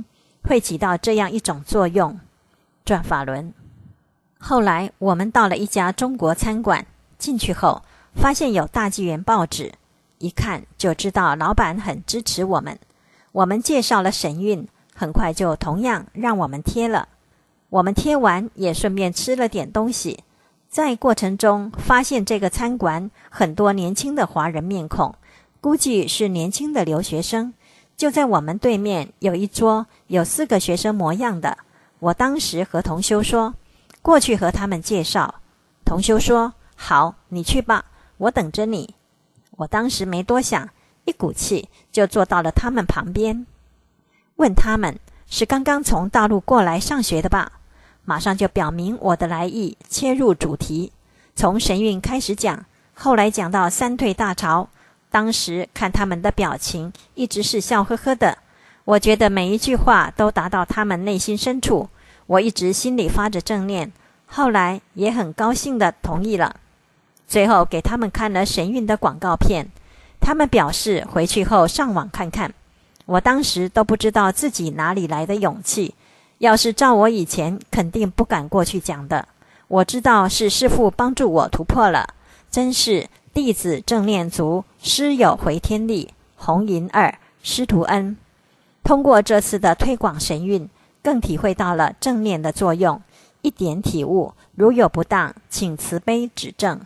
I: 会起到这样一种作用。转法轮。后来我们到了一家中国餐馆，进去后发现有大纪元报纸，一看就知道老板很支持我们。我们介绍了神韵，很快就同样让我们贴了。我们贴完也顺便吃了点东西。在过程中发现这个餐馆很多年轻的华人面孔，估计是年轻的留学生。就在我们对面有一桌有四个学生模样的，我当时和同修说，过去和他们介绍。同修说，好，你去吧，我等着你。我当时没多想，一股气就坐到了他们旁边，问他们是刚刚从大陆过来上学的吧？马上就表明我的来意，切入主题，从神韵开始讲，后来讲到三退大潮。当时看他们的表情一直是笑呵呵的，我觉得每一句话都达到他们内心深处，我一直心里发着正念，后来也很高兴地同意了。最后给他们看了神韵的广告片，他们表示回去后上网看看。我当时都不知道自己哪里来的勇气，要是照我以前肯定不敢过去讲的。我知道是师父帮助我突破了，真是弟子正念足，师有回天力。红银二，师徒恩。通过这次的推广神韵，更体会到了正念的作用，一点体悟，如有不当，请慈悲指正。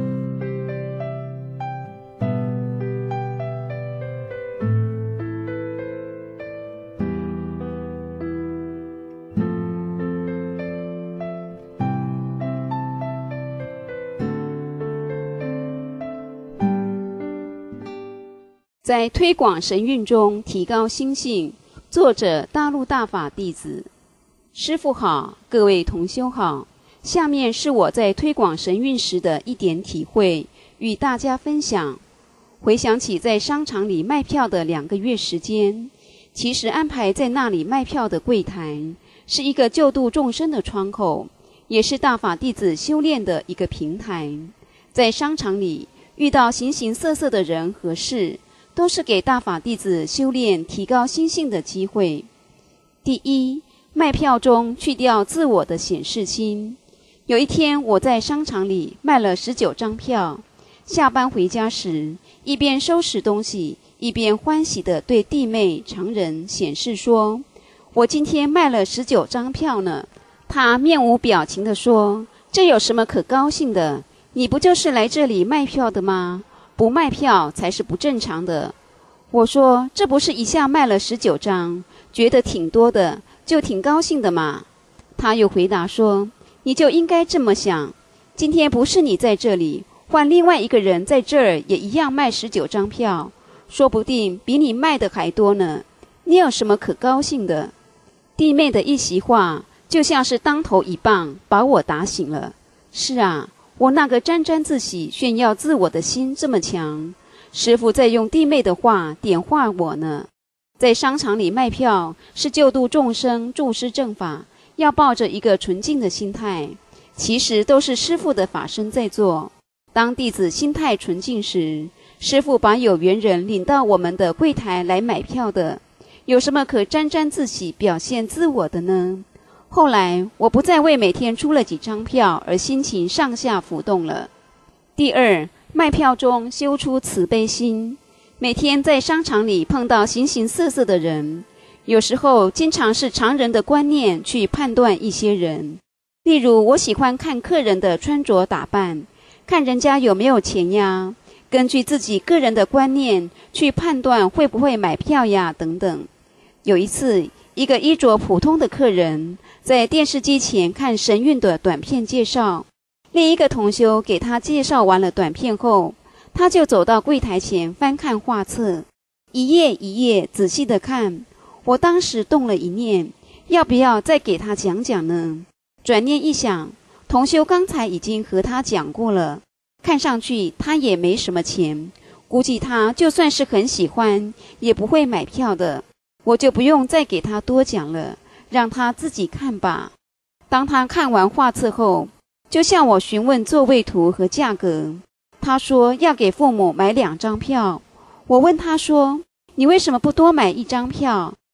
D: 在推广神韵中提高心性。作者大陆大法弟子。师父好，各位同修好，下面是我在推广神韵时的一点体会，与大家分享。回想起在商场里卖票的两个月时间，其实安排在那里卖票的柜台是一个救度众生的窗口，也是大法弟子修炼的一个平台。在商场里遇到形形色色的人和事，都是给大法弟子修炼提高心性的机会。第一，卖票中去掉自我的显示心。有一天我在商场里卖了十九张票，下班回家时一边收拾东西，一边欢喜地对弟妹常人显示说，我今天卖了十九张票呢。她面无表情地说，这有什么可高兴的？你不就是来这里卖票的吗？不卖票才是不正常的。我说，这不是一下卖了十九张，觉得挺多的，就挺高兴的嘛。他又回答说，你就应该这么想，今天不是你在这里，换另外一个人在这儿也一样卖十九张票，说不定比你卖的还多呢，你有什么可高兴的？弟妹的一席话就像是当头一棒，把我打醒了。是啊，我那个沾沾自喜炫耀自我的心这么强，师父在用弟妹的话点化我呢。在商场里卖票是救度众生，助师正法，要抱着一个纯净的心态，其实都是师父的法身在做。当弟子心态纯净时，师父把有缘人领到我们的柜台来买票的，有什么可沾沾自喜表现自我的呢？后来我不再为每天出了几张票而心情上下浮动了。第二，卖票中修出慈悲心。每天在商场里碰到形形色色的人，有时候经常是常人的观念去判断一些人。例如我喜欢看客人的穿着打扮，看人家有没有钱呀，根据自己个人的观念去判断会不会买票呀等等。有一次，一个衣着普通的客人在电视机前看神韵的短片介绍，另一个同修给他介绍完了短片后，他就走到柜台前翻看画册，一页一页仔细地看。我当时动了一念，要不要再给他讲讲呢？转念一想，同修刚才已经和他讲过了，看上去他也没什么钱，估计他就算是很喜欢也不会买票的，我就不用再给他多讲了，让他自己看吧。当他看完画册后，就向我询问座位图和价格。他说要给父母买两张票。我问他说，你为什么不多买一张票，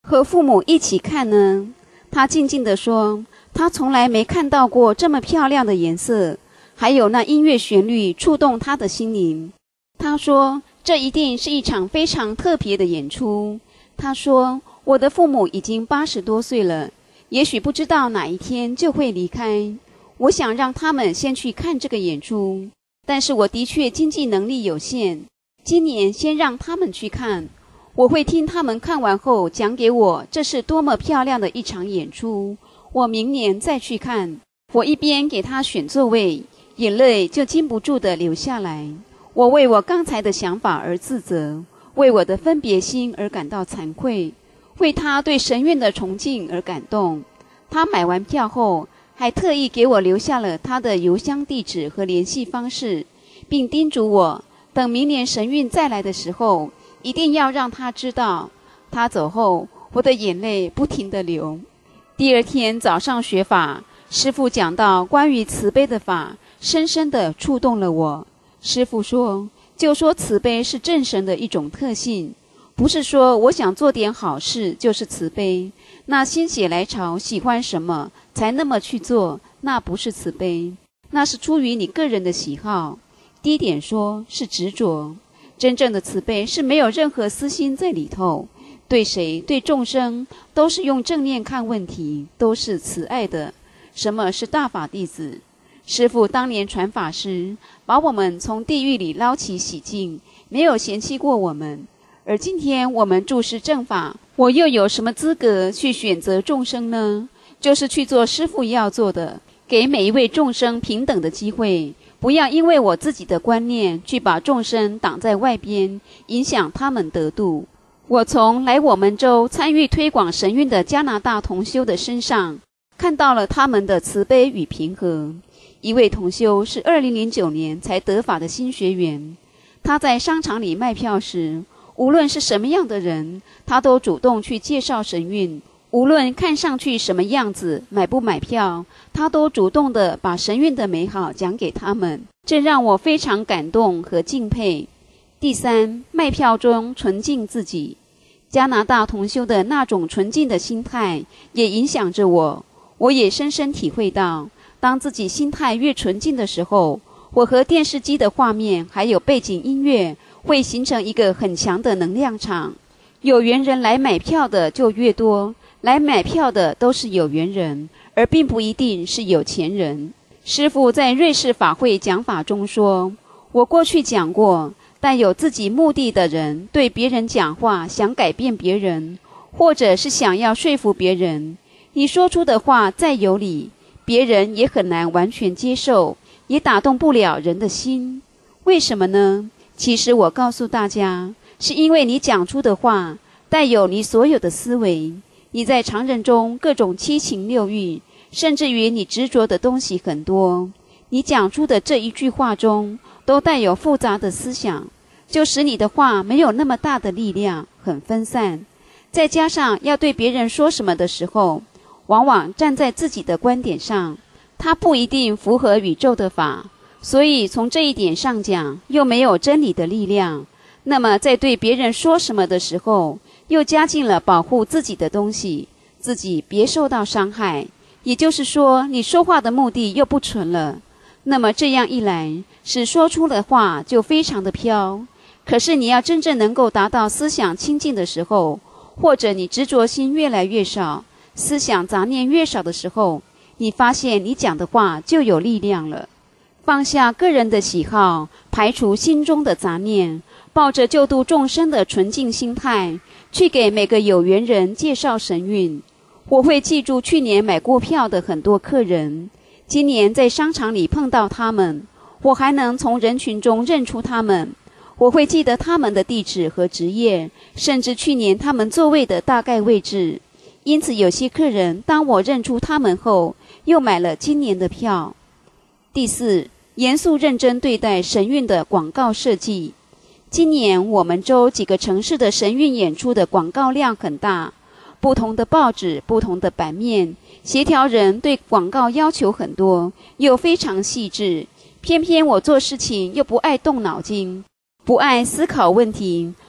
D: 和父母一起看呢？他静静地说，他从来没看到过这么漂亮的颜色，还有那音乐旋律触动他的心灵。他说，这一定是一场非常特别的演出。他说，我的父母已经八十多岁了，也许不知道哪一天就会离开。我想让他们先去看这个演出，但是我的确经济能力有限，今年先让他们去看。我会听他们看完后讲给我这是多么漂亮的一场演出，我明年再去看。我一边给他选座位，眼泪就禁不住地流下来。我为我刚才的想法而自责，为我的分别心而感到惭愧，为他对神韵的崇敬而感动。他买完票后还特意给我留下了他的邮箱地址和联系方式，并叮嘱我等明年神韵再来的时候一定要让他知道。他走后，我的眼泪不停地流。第二天早上学法，师父讲到关于慈悲的法，深深地触动了我。师父说，就说慈悲是正神的一种特性，不是说我想做点好事就是慈悲，那心血来潮喜欢什么才那么去做，那不是慈悲，那是出于你个人的喜好。低点说是执着。真正的慈悲是没有任何私心在里头，对谁对众生都是用正念看问题，都是慈爱的。什么是大法弟子？师父当年传法时，把我们从地狱里捞起洗净，没有嫌弃过我们。而今天我们注释正法，我又有什么资格去选择众生呢？就是去做师父要做的，给每一位众生平等的机会，不要因为我自己的观念去把众生挡在外边，影响他们得度。我从来我们州参与推广神韵的加拿大同修的身上，看到了他们的慈悲与平和。一位同修是二零零九年才得法的新学员，他在商场里卖票时，无论是什么样的人，他都主动去介绍神韵，无论看上去什么样子，买不买票，他都主动地把神韵的美好讲给他们，这让我非常感动和敬佩。第三，卖票中纯净自己。加拿大同修的那种纯净的心态也影响着我，我也深深体会到，当自己心态越纯净的时候，我和电视机的画面还有背景音乐会形成一个很强的能量场。有缘人来买票的就越多，来买票的都是有缘人，而并不一定是有钱人。师父在瑞士法会讲法中说，我过去讲过，但有自己目的的人对别人讲话，想改变别人，或者是想要说服别人，你说出的话再有理，别人也很难完全接受，也打动不了人的心。为什么呢？其实我告诉大家，是因为你讲出的话带有你所有的思维，你在常人中各种七情六欲，甚至于你执着的东西很多，你讲出的这一句话中都带有复杂的思想，就使你的话没有那么大的力量，很分散。再加上要对别人说什么的时候，往往站在自己的观点上，它不一定符合宇宙的法，所以从这一点上讲，又没有真理的力量。那么在对别人说什么的时候，又加进了保护自己的东西，自己别受到伤害，也就是说，你说话的目的又不纯了。那么这样一来，使说出的话就非常的飘。可是你要真正能够达到思想清净的时候，或者你执着心越来越少，思想杂念越少的时候，你发现你讲的话就有力量了。放下个人的喜好，排除心中的杂念，抱着救度众生的纯净心态，去给每个有缘人介绍神韵。我会记住去年买过票的很多客人，今年在商场里碰到他们，我还能从人群中认出他们。我会记得他们的地址和职业，甚至去年他们座位的大概位置。因此有些客人当我认出他们后，又买了今年的票。第四，严肃认真对待神韵的广告设计。今年我们州几个城市的神韵演出的广告量很大，不同的报纸，不同的版面，协调人对广告要求很多，又非常细致。偏偏我做事情又不爱动脑筋，不爱思考问题，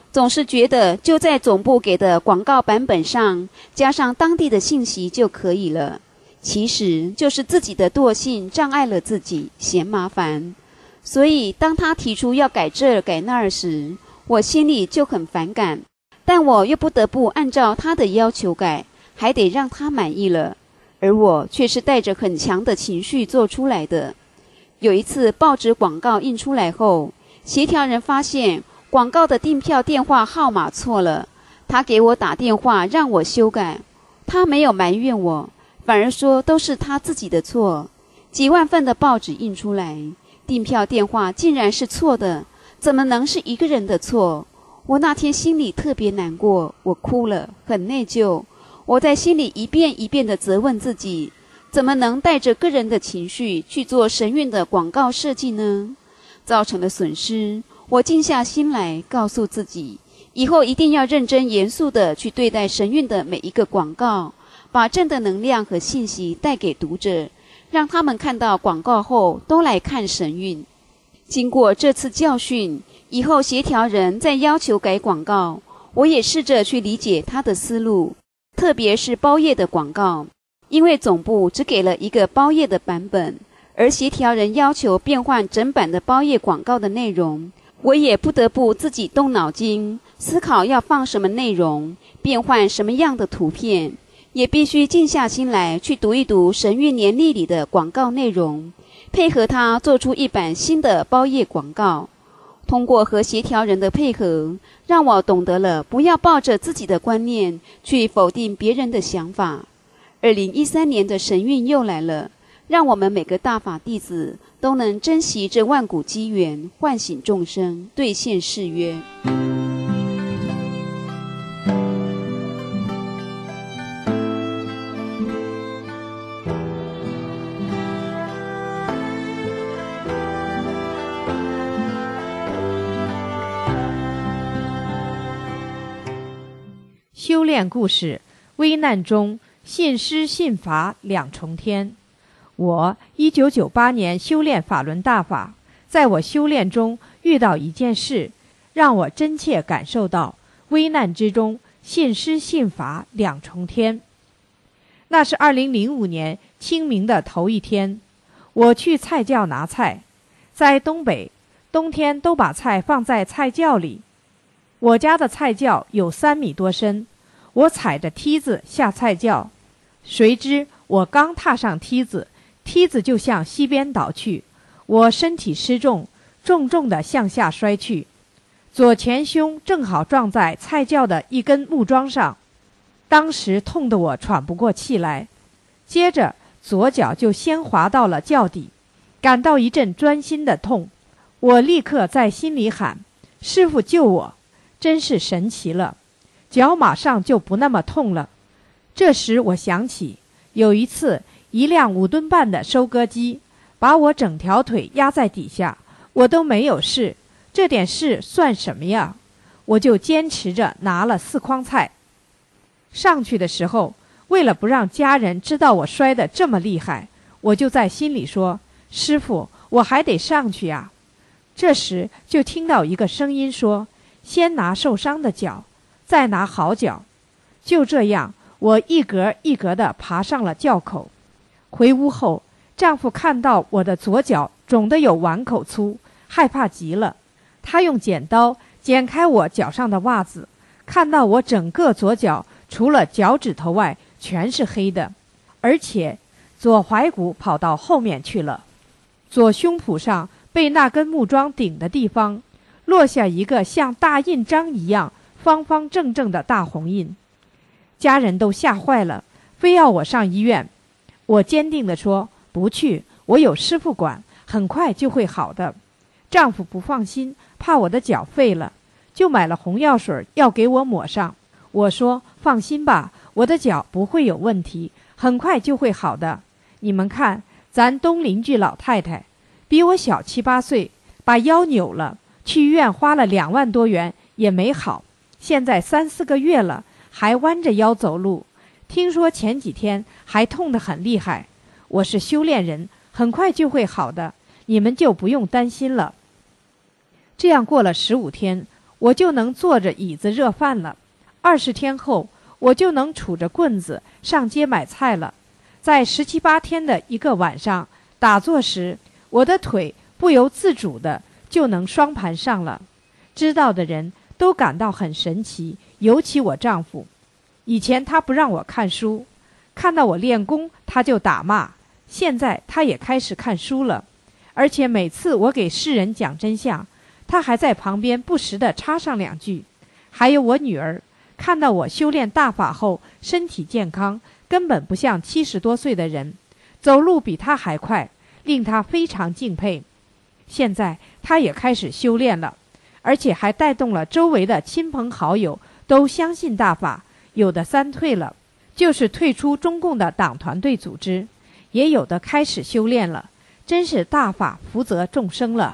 D: 总是觉得就在总部给的广告版本上加上当地的信息就可以了，其实就是自己的惰性障碍了自己，嫌麻烦。所以当他提出要改这改那儿时，我心里就很反感，但我又不得不按照他的要求改，还得让他满意了，而我却是带着很强的情绪做出来的。有一次报纸广告印出来后，协调人发现广告的订票电话号码错了，他给我打电话让我修改。他没有埋怨我，反而说都是他自己的错。几万份的报纸印出来，订票电话竟然是错的，怎么能是一个人的错？我那天心里特别难过，我哭了，很内疚。我在心里一遍一遍地责问自己，怎么能带着个人的情绪去做神韵的广告设计呢？造成了损失，我静下心来告诉自己，以后一定要认真严肃地去对待神韵的每一个广告，把正的能量和信息带给读者，让他们看到广告后都来看神韵。经过这次教训，以后协调人再要求改广告，我也试着去理解他的思路，特别是包页的广告，因为总部只给了一个包页的版本，而协调人要求变换整版的包页广告的内容，我也不得不自己动脑筋，思考要放什么内容，变换什么样的图片，也必须静下心来去读一读神韵年历里的广告内容，配合它做出一版新的包页广告。通过和协调人的配合，让我懂得了不要抱着自己的观念去否定别人的想法。二零一三年的神韵又来了，让我们每个大法弟子都能珍惜这万古机缘，唤醒众生，兑现誓约。
C: 修炼故事：危难中信师信法两重天。我一九九八年修炼法轮大法，在我修炼中遇到一件事，让我真切感受到危难之中信师信法两重天。那是二零零五年清明的头一天，我去菜窖拿菜。在东北，冬天都把菜放在菜窖里。我家的菜窖有三米多深，我踩着梯子下菜窖，谁知我刚踏上梯子，梯子就向西边倒去，我身体失重，重重地向下摔去，左前胸正好撞在菜窖的一根木桩上，当时痛得我喘不过气来。接着左脚就先滑到了窖底，感到一阵钻心的痛，我立刻在心里喊：师父救我！真是神奇了，脚马上就不那么痛了。这时我想起有一次一辆五吨半的收割机把我整条腿压在底下，我都没有事，这点事算什么呀？我就坚持着拿了四筐菜。上去的时候，为了不让家人知道我摔得这么厉害，我就在心里说：师父，我还得上去呀。这时就听到一个声音说：先拿受伤的脚，再拿好脚。就这样，我一格一格地爬上了窖口。回屋后，丈夫看到我的左脚肿得有碗口粗，害怕极了。他用剪刀剪开我脚上的袜子，看到我整个左脚除了脚趾头外全是黑的，而且左踝骨跑到后面去了。左胸脯上被那根木桩顶的地方落下一个像大印章一样方方正正的大红印，家人都吓坏了，非要我上医院。我坚定地说：不去，我有师父管，很快就会好的。丈夫不放心，怕我的脚废了，就买了红药水要给我抹上。我说：放心吧，我的脚不会有问题，很快就会好的。你们看，咱东邻居老太太比我小七八岁，把腰扭了，去医院花了两万多元也没好，现在三四个月了，还弯着腰走路。听说前几天还痛得很厉害。我是修炼人，很快就会好的，你们就不用担心了。这样过了十五天， 我就能坐着椅子热饭了；二十天后，我就能杵着棍子上街买菜了。在十七八天的一个晚上打坐时，我的腿不由自主的就能双盘上了。知道的人都感到很神奇，尤其我丈夫。以前他不让我看书，看到我练功他就打骂，现在他也开始看书了。而且每次我给世人讲真相，他还在旁边不时地插上两句。还有我女儿，看到我修炼大法后身体健康，根本不像七十多岁的人，走路比他还快，令他非常敬佩。现在他也开始修炼了，而且还带动了周围的亲朋好友都相信大法，有的三退了，就是退出中共的党团队组织，也有的开始修炼了，真是大法福泽众生了。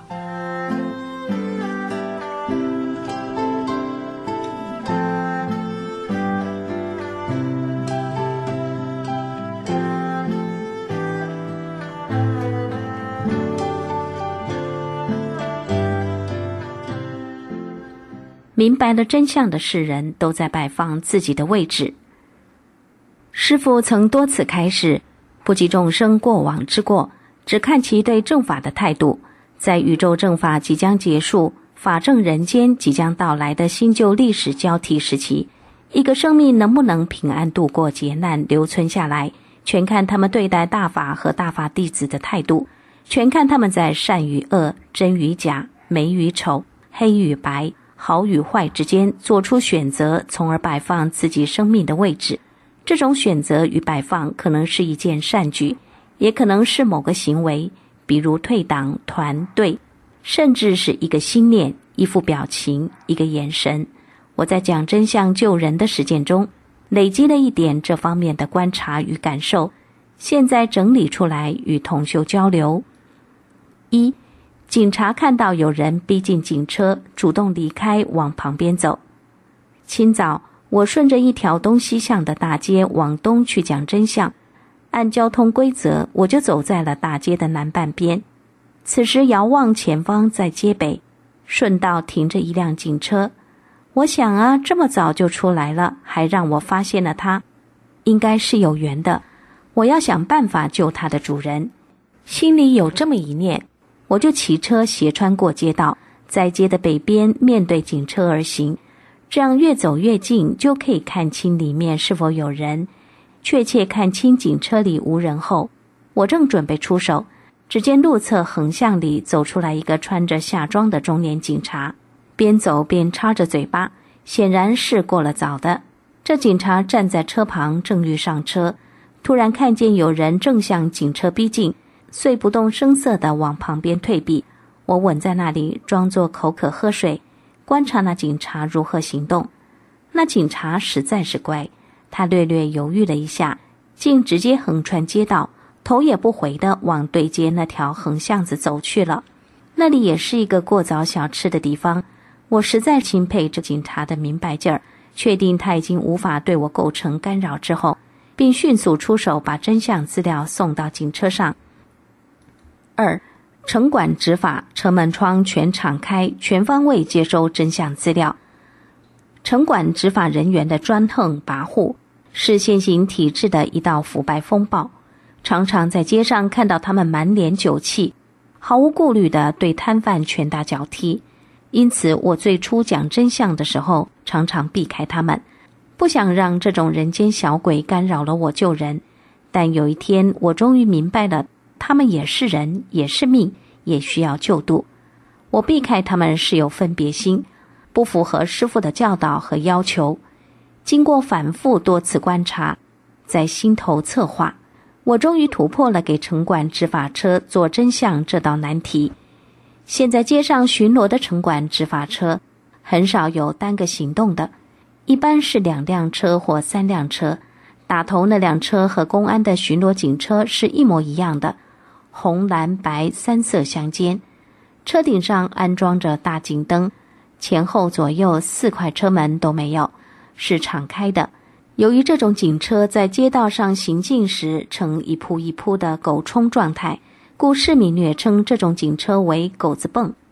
F: 明白了真相的世人都在摆放自己的位置。师父曾多次开示，不计众生过往之过，只看其对正法的态度。在宇宙正法即将结束，法正人间即将到来的新旧历史交替时期，一个生命能不能平安度过劫难留存下来，全看他们对待大法和大法弟子的态度，全看他们在善与恶、真与假、美与丑、黑与白、好与坏之间做出选择，从而摆放自己生命的位置。这种选择与摆放可能是一件善举，也可能是某个行为，比如退党、团队，甚至是一个心念、一副表情、一个眼神。我在讲真相救人的实践中累积了一点这方面的观察与感受，现在整理出来与同修交流。一、警察看到有人逼近警车，主动离开，往旁边走。清早，我顺着一条东西向的大街往东去讲真相，按交通规则，我就走在了大街的南半边。此时遥望前方，在街北，顺道停着一辆警车。我想啊，这么早就出来了，还让我发现了他，应该是有缘的。我要想办法救他的主人，心里有这么一念，我就骑车斜穿过街道，在街的北边面对警车而行。这样越走越近，就可以看清里面是否有人。确切看清警车里无人后，我正准备出手，只见路侧横向里走出来一个穿着夏装的中年警察，边走边插着嘴巴，显然是过了早的。这警察站在车旁，正欲上车，突然看见有人正向警车逼近，遂不动声色地往旁边退避。我稳在那里，装作口渴喝水，观察那警察如何行动。那警察实在是乖，他略略犹豫了一下，竟直接横穿街道，头也不回地往对街那条横巷子走去了。那里也是一个过早小吃的地方。我实在钦佩这警察的明白劲儿，确定他已经无法对我构成干扰之后，并迅速出手把真相资料送到警车上。二、城管执法，车门窗全敞开，全方位接收真相资料。城管执法人员的专横跋扈，是现行体制的一道腐败风暴，常常在街上看到他们满脸酒气，毫无顾虑地对摊贩拳打脚踢。因此我最初讲真相的时候，常常避开他们，不想让这种人间小鬼干扰了我救人。但有一天，我终于明白了，他们也是人，也是命，也需要救度。我避开他们是有分别心，不符合师父的教导和要求。经过反复多次观察，在心头策划，我终于突破了给城管执法车做真相这道难题。现在街上巡逻的城管执法车很少有单个行动的，一般是两辆车或三辆车。打头那辆车和公安的巡逻警车是一模一样的，红蓝白三色相间，车顶上安装着大警灯，前后左右四块车门都没有，是敞开的。由于这种警车在街道上行进时呈一扑一扑的狗冲状态，故市民略称这种警车为狗子泵。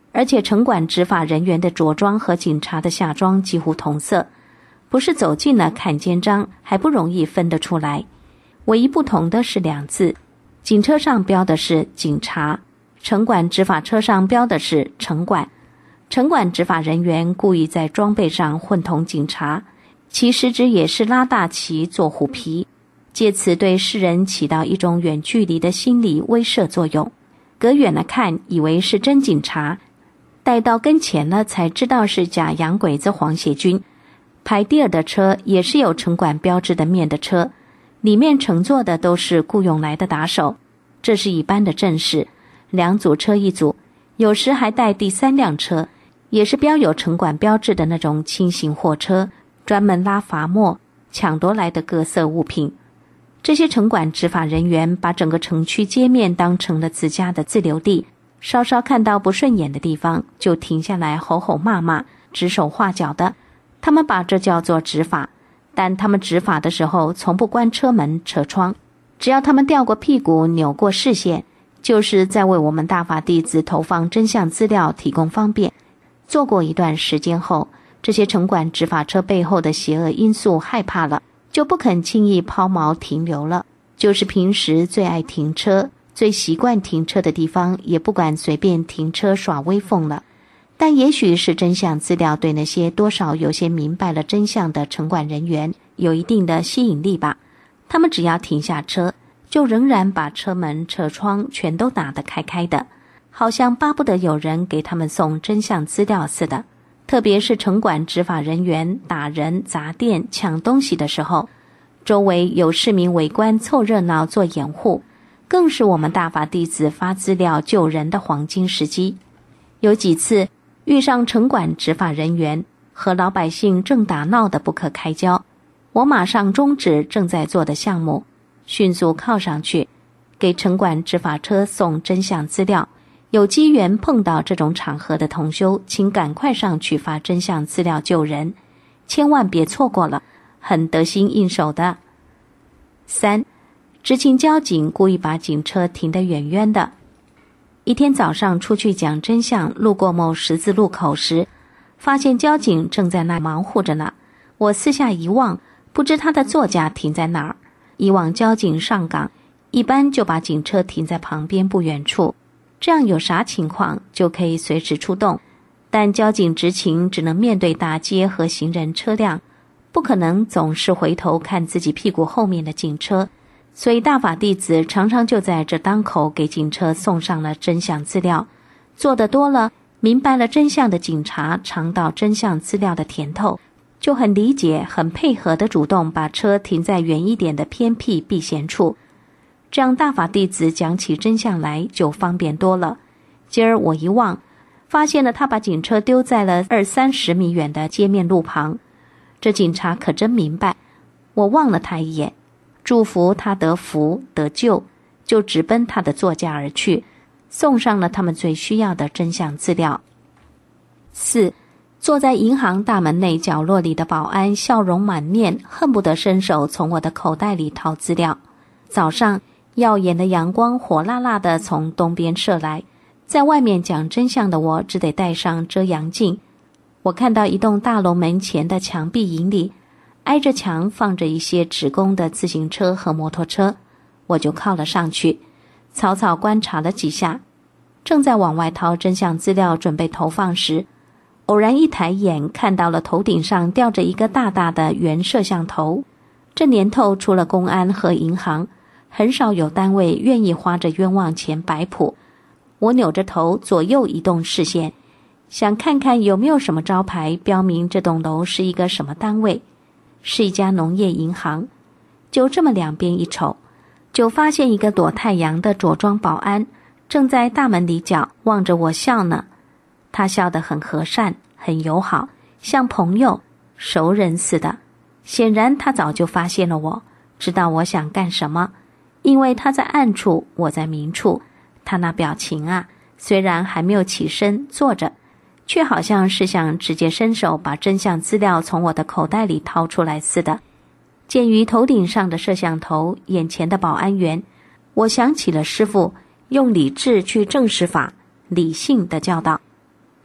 F: 而且城管执法人员的着装和警察的下装几乎同色，不是走近了看肩章还不容易分得出来。唯一不同的是两字，警车上标的是警察，城管执法车上标的是城管。城管执法人员故意在装备上混同警察，其实质也是拉大旗做虎皮，借此对世人起到一种远距离的心理威慑作用。隔远了看以为是真警察，待到跟前了才知道是假洋鬼子黄协军。排第二的车也是有城管标志的面的车，里面乘坐的都是雇佣来的打手，这是一般的正式，两组车一组，有时还带第三辆车，也是标有城管标志的那种轻型货车，专门拉罚没、抢夺来的各色物品。这些城管执法人员把整个城区街面当成了自家的自留地，稍稍看到不顺眼的地方就停下来吼吼骂骂、指手画脚的，他们把这叫做执法。但他们执法的时候从不关车门车窗，只要他们掉过屁股扭过视线，就是在为我们大法弟子投放真相资料提供方便。做过一段时间后，这些城管执法车背后的邪恶因素害怕了，就不肯轻易抛锚停留了，就是平时最爱停车、最习惯停车的地方也不敢随便停车耍威风了。但也许是真相资料对那些多少有些明白了真相的城管人员有一定的吸引力吧，他们只要停下车，就仍然把车门车窗全都打得开开的，好像巴不得有人给他们送真相资料似的。特别是城管执法人员打人、砸店、抢东西的时候，周围有市民围观凑热闹做掩护，更是我们大法弟子发资料救人的黄金时机。有几次遇上城管执法人员和老百姓正打闹得不可开交，我马上终止正在做的项目，迅速靠上去给城管执法车送真相资料。有机缘碰到这种场合的同修，请赶快上去发真相资料救人，千万别错过了，很得心应手的。三，执勤交警故意把警车停得远远的。一天早上出去讲真相，路过某十字路口时，发现交警正在那忙活着呢。我四下一望，不知他的座驾停在哪儿。以往交警上岗，一般就把警车停在旁边不远处，这样有啥情况就可以随时出动。但交警执勤只能面对大街和行人车辆，不可能总是回头看自己屁股后面的警车，所以大法弟子常常就在这当口给警车送上了真相资料。做得多了，明白了真相的警察尝到真相资料的甜头，就很理解、很配合地主动把车停在远一点的偏僻避嫌处。这样大法弟子讲起真相来就方便多了。今儿我一望，发现了他把警车丢在了二三十米远的街面路旁。这警察可真明白，我望了他一眼，祝福他得福得救，就直奔他的座驾而去，送上了他们最需要的真相资料。四，坐在银行大门内角落里的保安笑容满面，恨不得伸手从我的口袋里掏资料。早上耀眼的阳光火辣辣地从东边射来，在外面讲真相的我只得戴上遮阳镜。我看到一栋大楼门前的墙壁影里，挨着墙放着一些职工的自行车和摩托车，我就靠了上去，草草观察了几下，正在往外掏真相资料准备投放时，偶然一抬眼看到了头顶上吊着一个大大的圆摄像头。这年头除了公安和银行，很少有单位愿意花着冤枉钱摆谱。我扭着头左右移动视线，想看看有没有什么招牌标明这栋楼是一个什么单位。是一家农业银行。就这么两边一瞅，就发现一个躲太阳的着装保安正在大门里角望着我笑呢。他笑得很和善，很友好，像朋友、熟人似的。显然他早就发现了我，知道我想干什么，因为他在暗处，我在明处。他那表情啊，虽然还没有起身坐着，却好像是想直接伸手把真相资料从我的口袋里掏出来似的。鉴于头顶上的摄像头，眼前的保安员，我想起了师父用理智去证实法，理性的教导。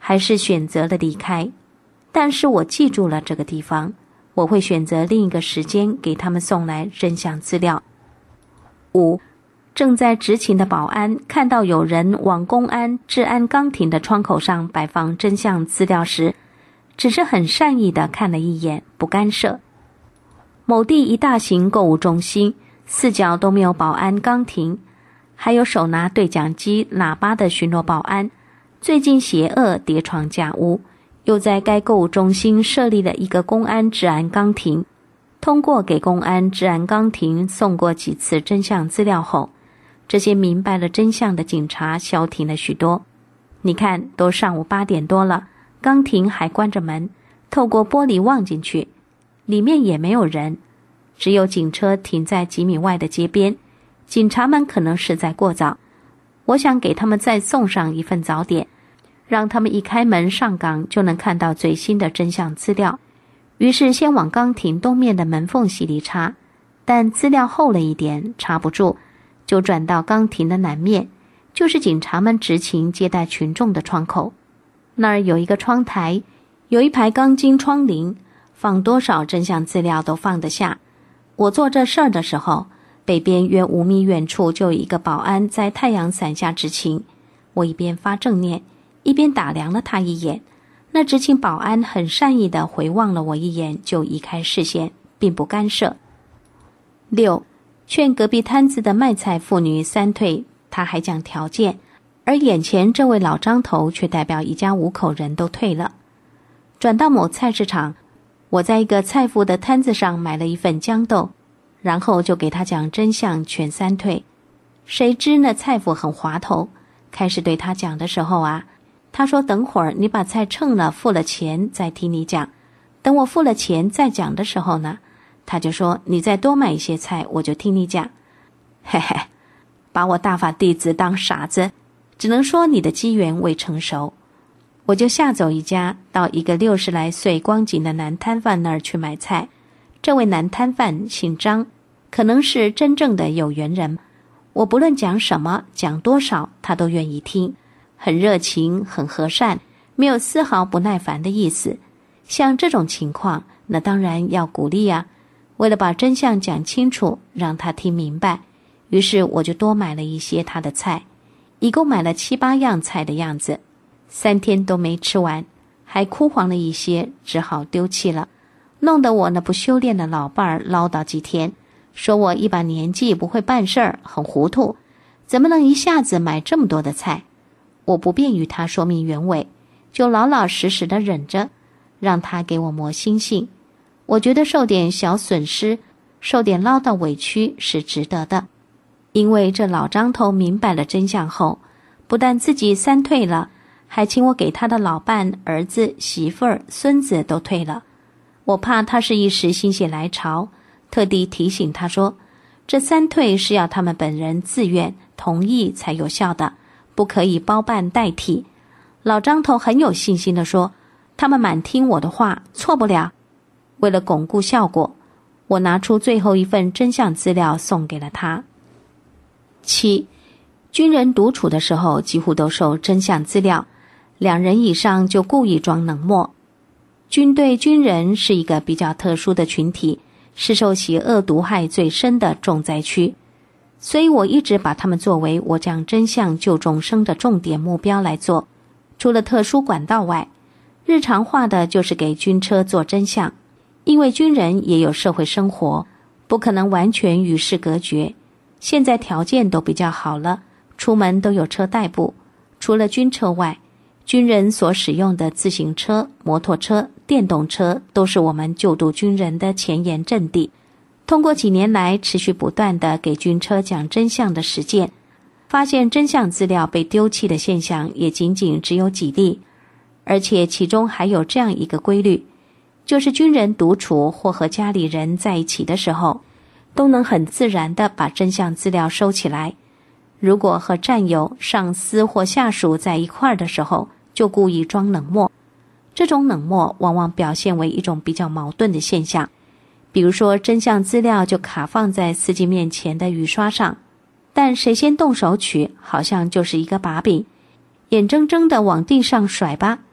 F: 还是选择了离开。但是我记住了这个地方，我会选择另一个时间给他们送来真相资料。五，正在执勤的保安看到有人往公安治安岗亭的窗口上摆放真相资料时，只是很善意地看了一眼，不干涉。某地一大型购物中心，四角都没有保安岗亭，还有手拿对讲机喇叭的巡逻保安，最近邪恶叠床架屋，又在该购物中心设立了一个公安治安岗亭。通过给公安治安岗亭送过几次真相资料后，这些明白了真相的警察消停了许多。你看，都上午八点多了，岗亭还关着门，透过玻璃望进去，里面也没有人，只有警车停在几米外的街边。警察们可能是在过早，我想给他们再送上一份早点，让他们一开门上岗就能看到最新的真相资料。于是先往岗亭东面的门缝隙里插，但资料厚了一点，插不住，就转到岗亭的南面，就是警察们执勤接待群众的窗口。那儿有一个窗台，有一排钢筋窗棂，放多少真相资料都放得下。我做这事儿的时候，北边约五米远处就有一个保安在太阳伞下执勤。我一边发正念，一边打量了他一眼。那执勤保安很善意地回望了我一眼，就移开视线，并不干涉。六，劝隔壁摊子的卖菜妇女三退，他还讲条件，而眼前这位老张头却代表一家五口人都退了。转到某菜市场，我在一个菜妇的摊子上买了一份豇豆，然后就给他讲真相，全三退。谁知那菜妇很滑头，开始对他讲的时候啊，他说等会儿你把菜称了付了钱再听你讲，等我付了钱再讲的时候呢，他就说你再多买一些菜我就听你讲。嘿嘿，把我大法弟子当傻子，只能说你的机缘未成熟。我就下走一家，到一个六十来岁光景的男摊贩那儿去买菜。这位男摊贩姓张，可能是真正的有缘人，我不论讲什么讲多少他都愿意听，很热情很和善，没有丝毫不耐烦的意思。像这种情况，那当然要鼓励啊。为了把真相讲清楚，让他听明白，于是我就多买了一些他的菜，一共买了七八样菜的样子，三天都没吃完，还枯黄了一些，只好丢弃了，弄得我那不修炼的老伴儿唠叨几天，说我一把年纪不会办事儿，很糊涂，怎么能一下子买这么多的菜。我不便与他说明原委，就老老实实的忍着，让他给我磨心性。我觉得受点小损失，受点唠叨委屈是值得的。因为这老张头明白了真相后，不但自己三退了，还请我给他的老伴、儿子、媳妇儿、孙子都退了。我怕他是一时心血来潮，特地提醒他说，这三退是要他们本人自愿同意才有效的，不可以包办代替。老张头很有信心地说，他们满听我的话，错不了。为了巩固效果，我拿出最后一份真相资料送给了他。七，军人独处的时候几乎都受真相资料，两人以上就故意装冷漠。军队军人是一个比较特殊的群体，是受邪恶毒害最深的重灾区，所以我一直把他们作为我讲真相救众生的重点目标来做。除了特殊管道外，日常化的就是给军车做真相，因为军人也有社会生活，不可能完全与世隔绝。现在条件都比较好了，出门都有车代步。除了军车外，军人所使用的自行车、摩托车、电动车都是我们救度军人的前沿阵地。通过几年来持续不断的给军车讲真相的实践，发现真相资料被丢弃的现象也仅仅只有几例，而且其中还有这样一个规律，就是军人独处或和家里人在一起的时候，都能很自然地把真相资料收起来。如果和战友、上司或下属在一块儿的时候，就故意装冷漠。这种冷漠往往表现为一种比较矛盾的现象，比如说真相资料就卡放在司机面前的雨刷上，但谁先动手取好像就是一个把柄，眼睁睁地往地上甩吧，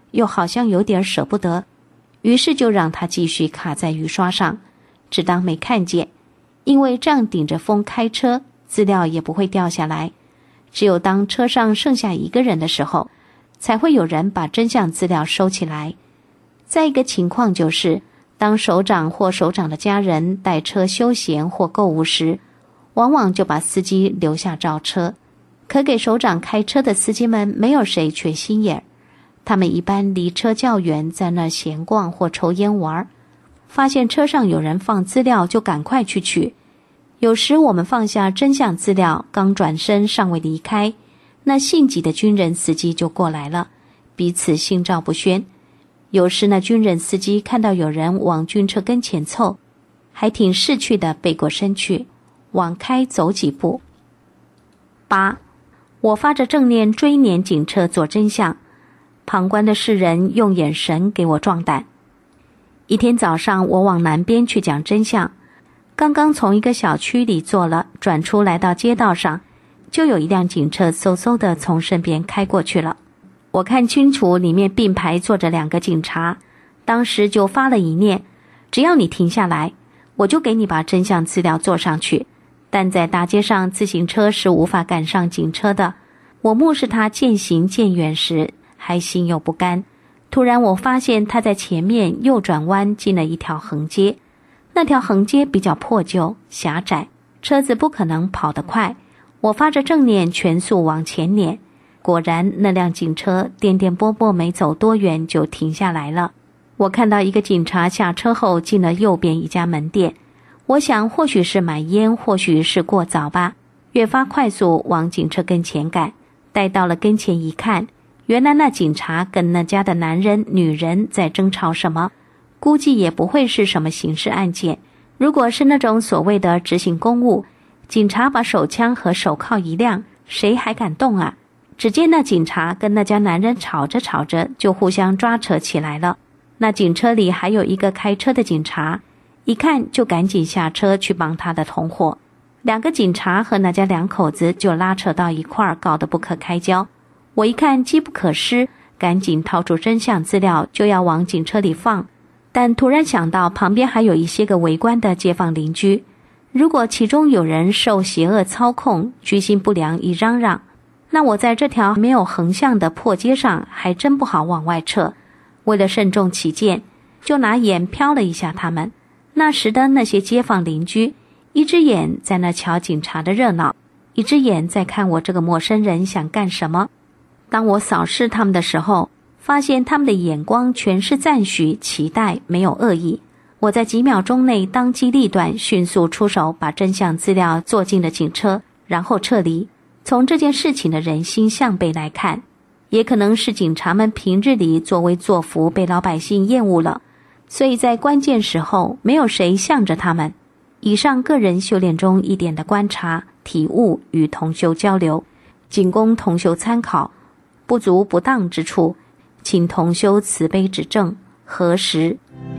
F: 又好像有点舍不得，于是就让它继续卡在雨刷上，只当没看见。因为这样顶着风开车，资料也不会掉下来。只有当车上剩下一个人的时候，才会有人把真相资料收起来。再一个情况就是，当首长或首长的家人带车休闲或购物时，往往就把司机留下照车。可给首长开车的司机们没有谁缺心眼，他们一般离车较远，在那闲逛或抽烟玩，发现车上有人放资料就赶快去取。有时我们放下真相资料，刚转身尚未离开，那性急的军人司机就过来了，彼此心照不宣。有时那军人司机看到有人往军车跟前凑，还挺识趣的背过身去，往开走几步。八，我发着正念追撵警车做真相，旁观的世人用眼神给我壮胆。一天早上，我往南边去讲真相，刚刚从一个小区里坐了，转出来到街道上，就有一辆警车嗖嗖地从身边开过去了。我看清楚里面并排坐着两个警察，当时就发了一念，只要你停下来，我就给你把真相资料做上去。但在大街上，自行车是无法赶上警车的。我目视他渐行渐远时，还心有不甘。突然我发现他在前面右转弯进了一条横街，那条横街比较破旧狭窄，车子不可能跑得快。我发着正念全速往前撵，果然那辆警车颠颠簸簸没走多远就停下来了。我看到一个警察下车后进了右边一家门店，我想或许是买烟，或许是过早吧，越发快速往警车跟前赶。待到了跟前一看，原来那警察跟那家的男人女人在争吵什么，估计也不会是什么刑事案件。如果是那种所谓的执行公务，警察把手枪和手铐一亮，谁还敢动啊？只见那警察跟那家男人吵着吵着就互相抓扯起来了。那警车里还有一个开车的警察，一看就赶紧下车去帮他的同伙。两个警察和那家两口子就拉扯到一块儿，搞得不可开交。我一看机不可失，赶紧掏出真相资料就要往警车里放，但突然想到旁边还有一些个围观的街坊邻居，如果其中有人受邪恶操控，居心不良一嚷嚷，那我在这条没有横向的破街上还真不好往外撤。为了慎重起见，就拿眼瞟了一下他们。那时的那些街坊邻居，一只眼在那瞧警察的热闹，一只眼在看我这个陌生人想干什么。当我扫视他们的时候，发现他们的眼光全是赞许期待，没有恶意。我在几秒钟内当机立断，迅速出手把真相资料做进了警车，然后撤离。从这件事情的人心向背来看，也可能是警察们平日里作威作福被老百姓厌恶了，所以在关键时候没有谁向着他们。以上个人修炼中一点的观察体悟与同修交流，仅供同修参考，不足不当之处，请同修慈悲指正，核实。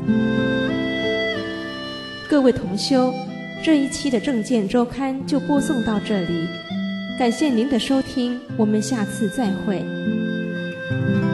A: 各位同修，这一期的正见周刊就播送到这里，感谢您的收听，我们下次再会。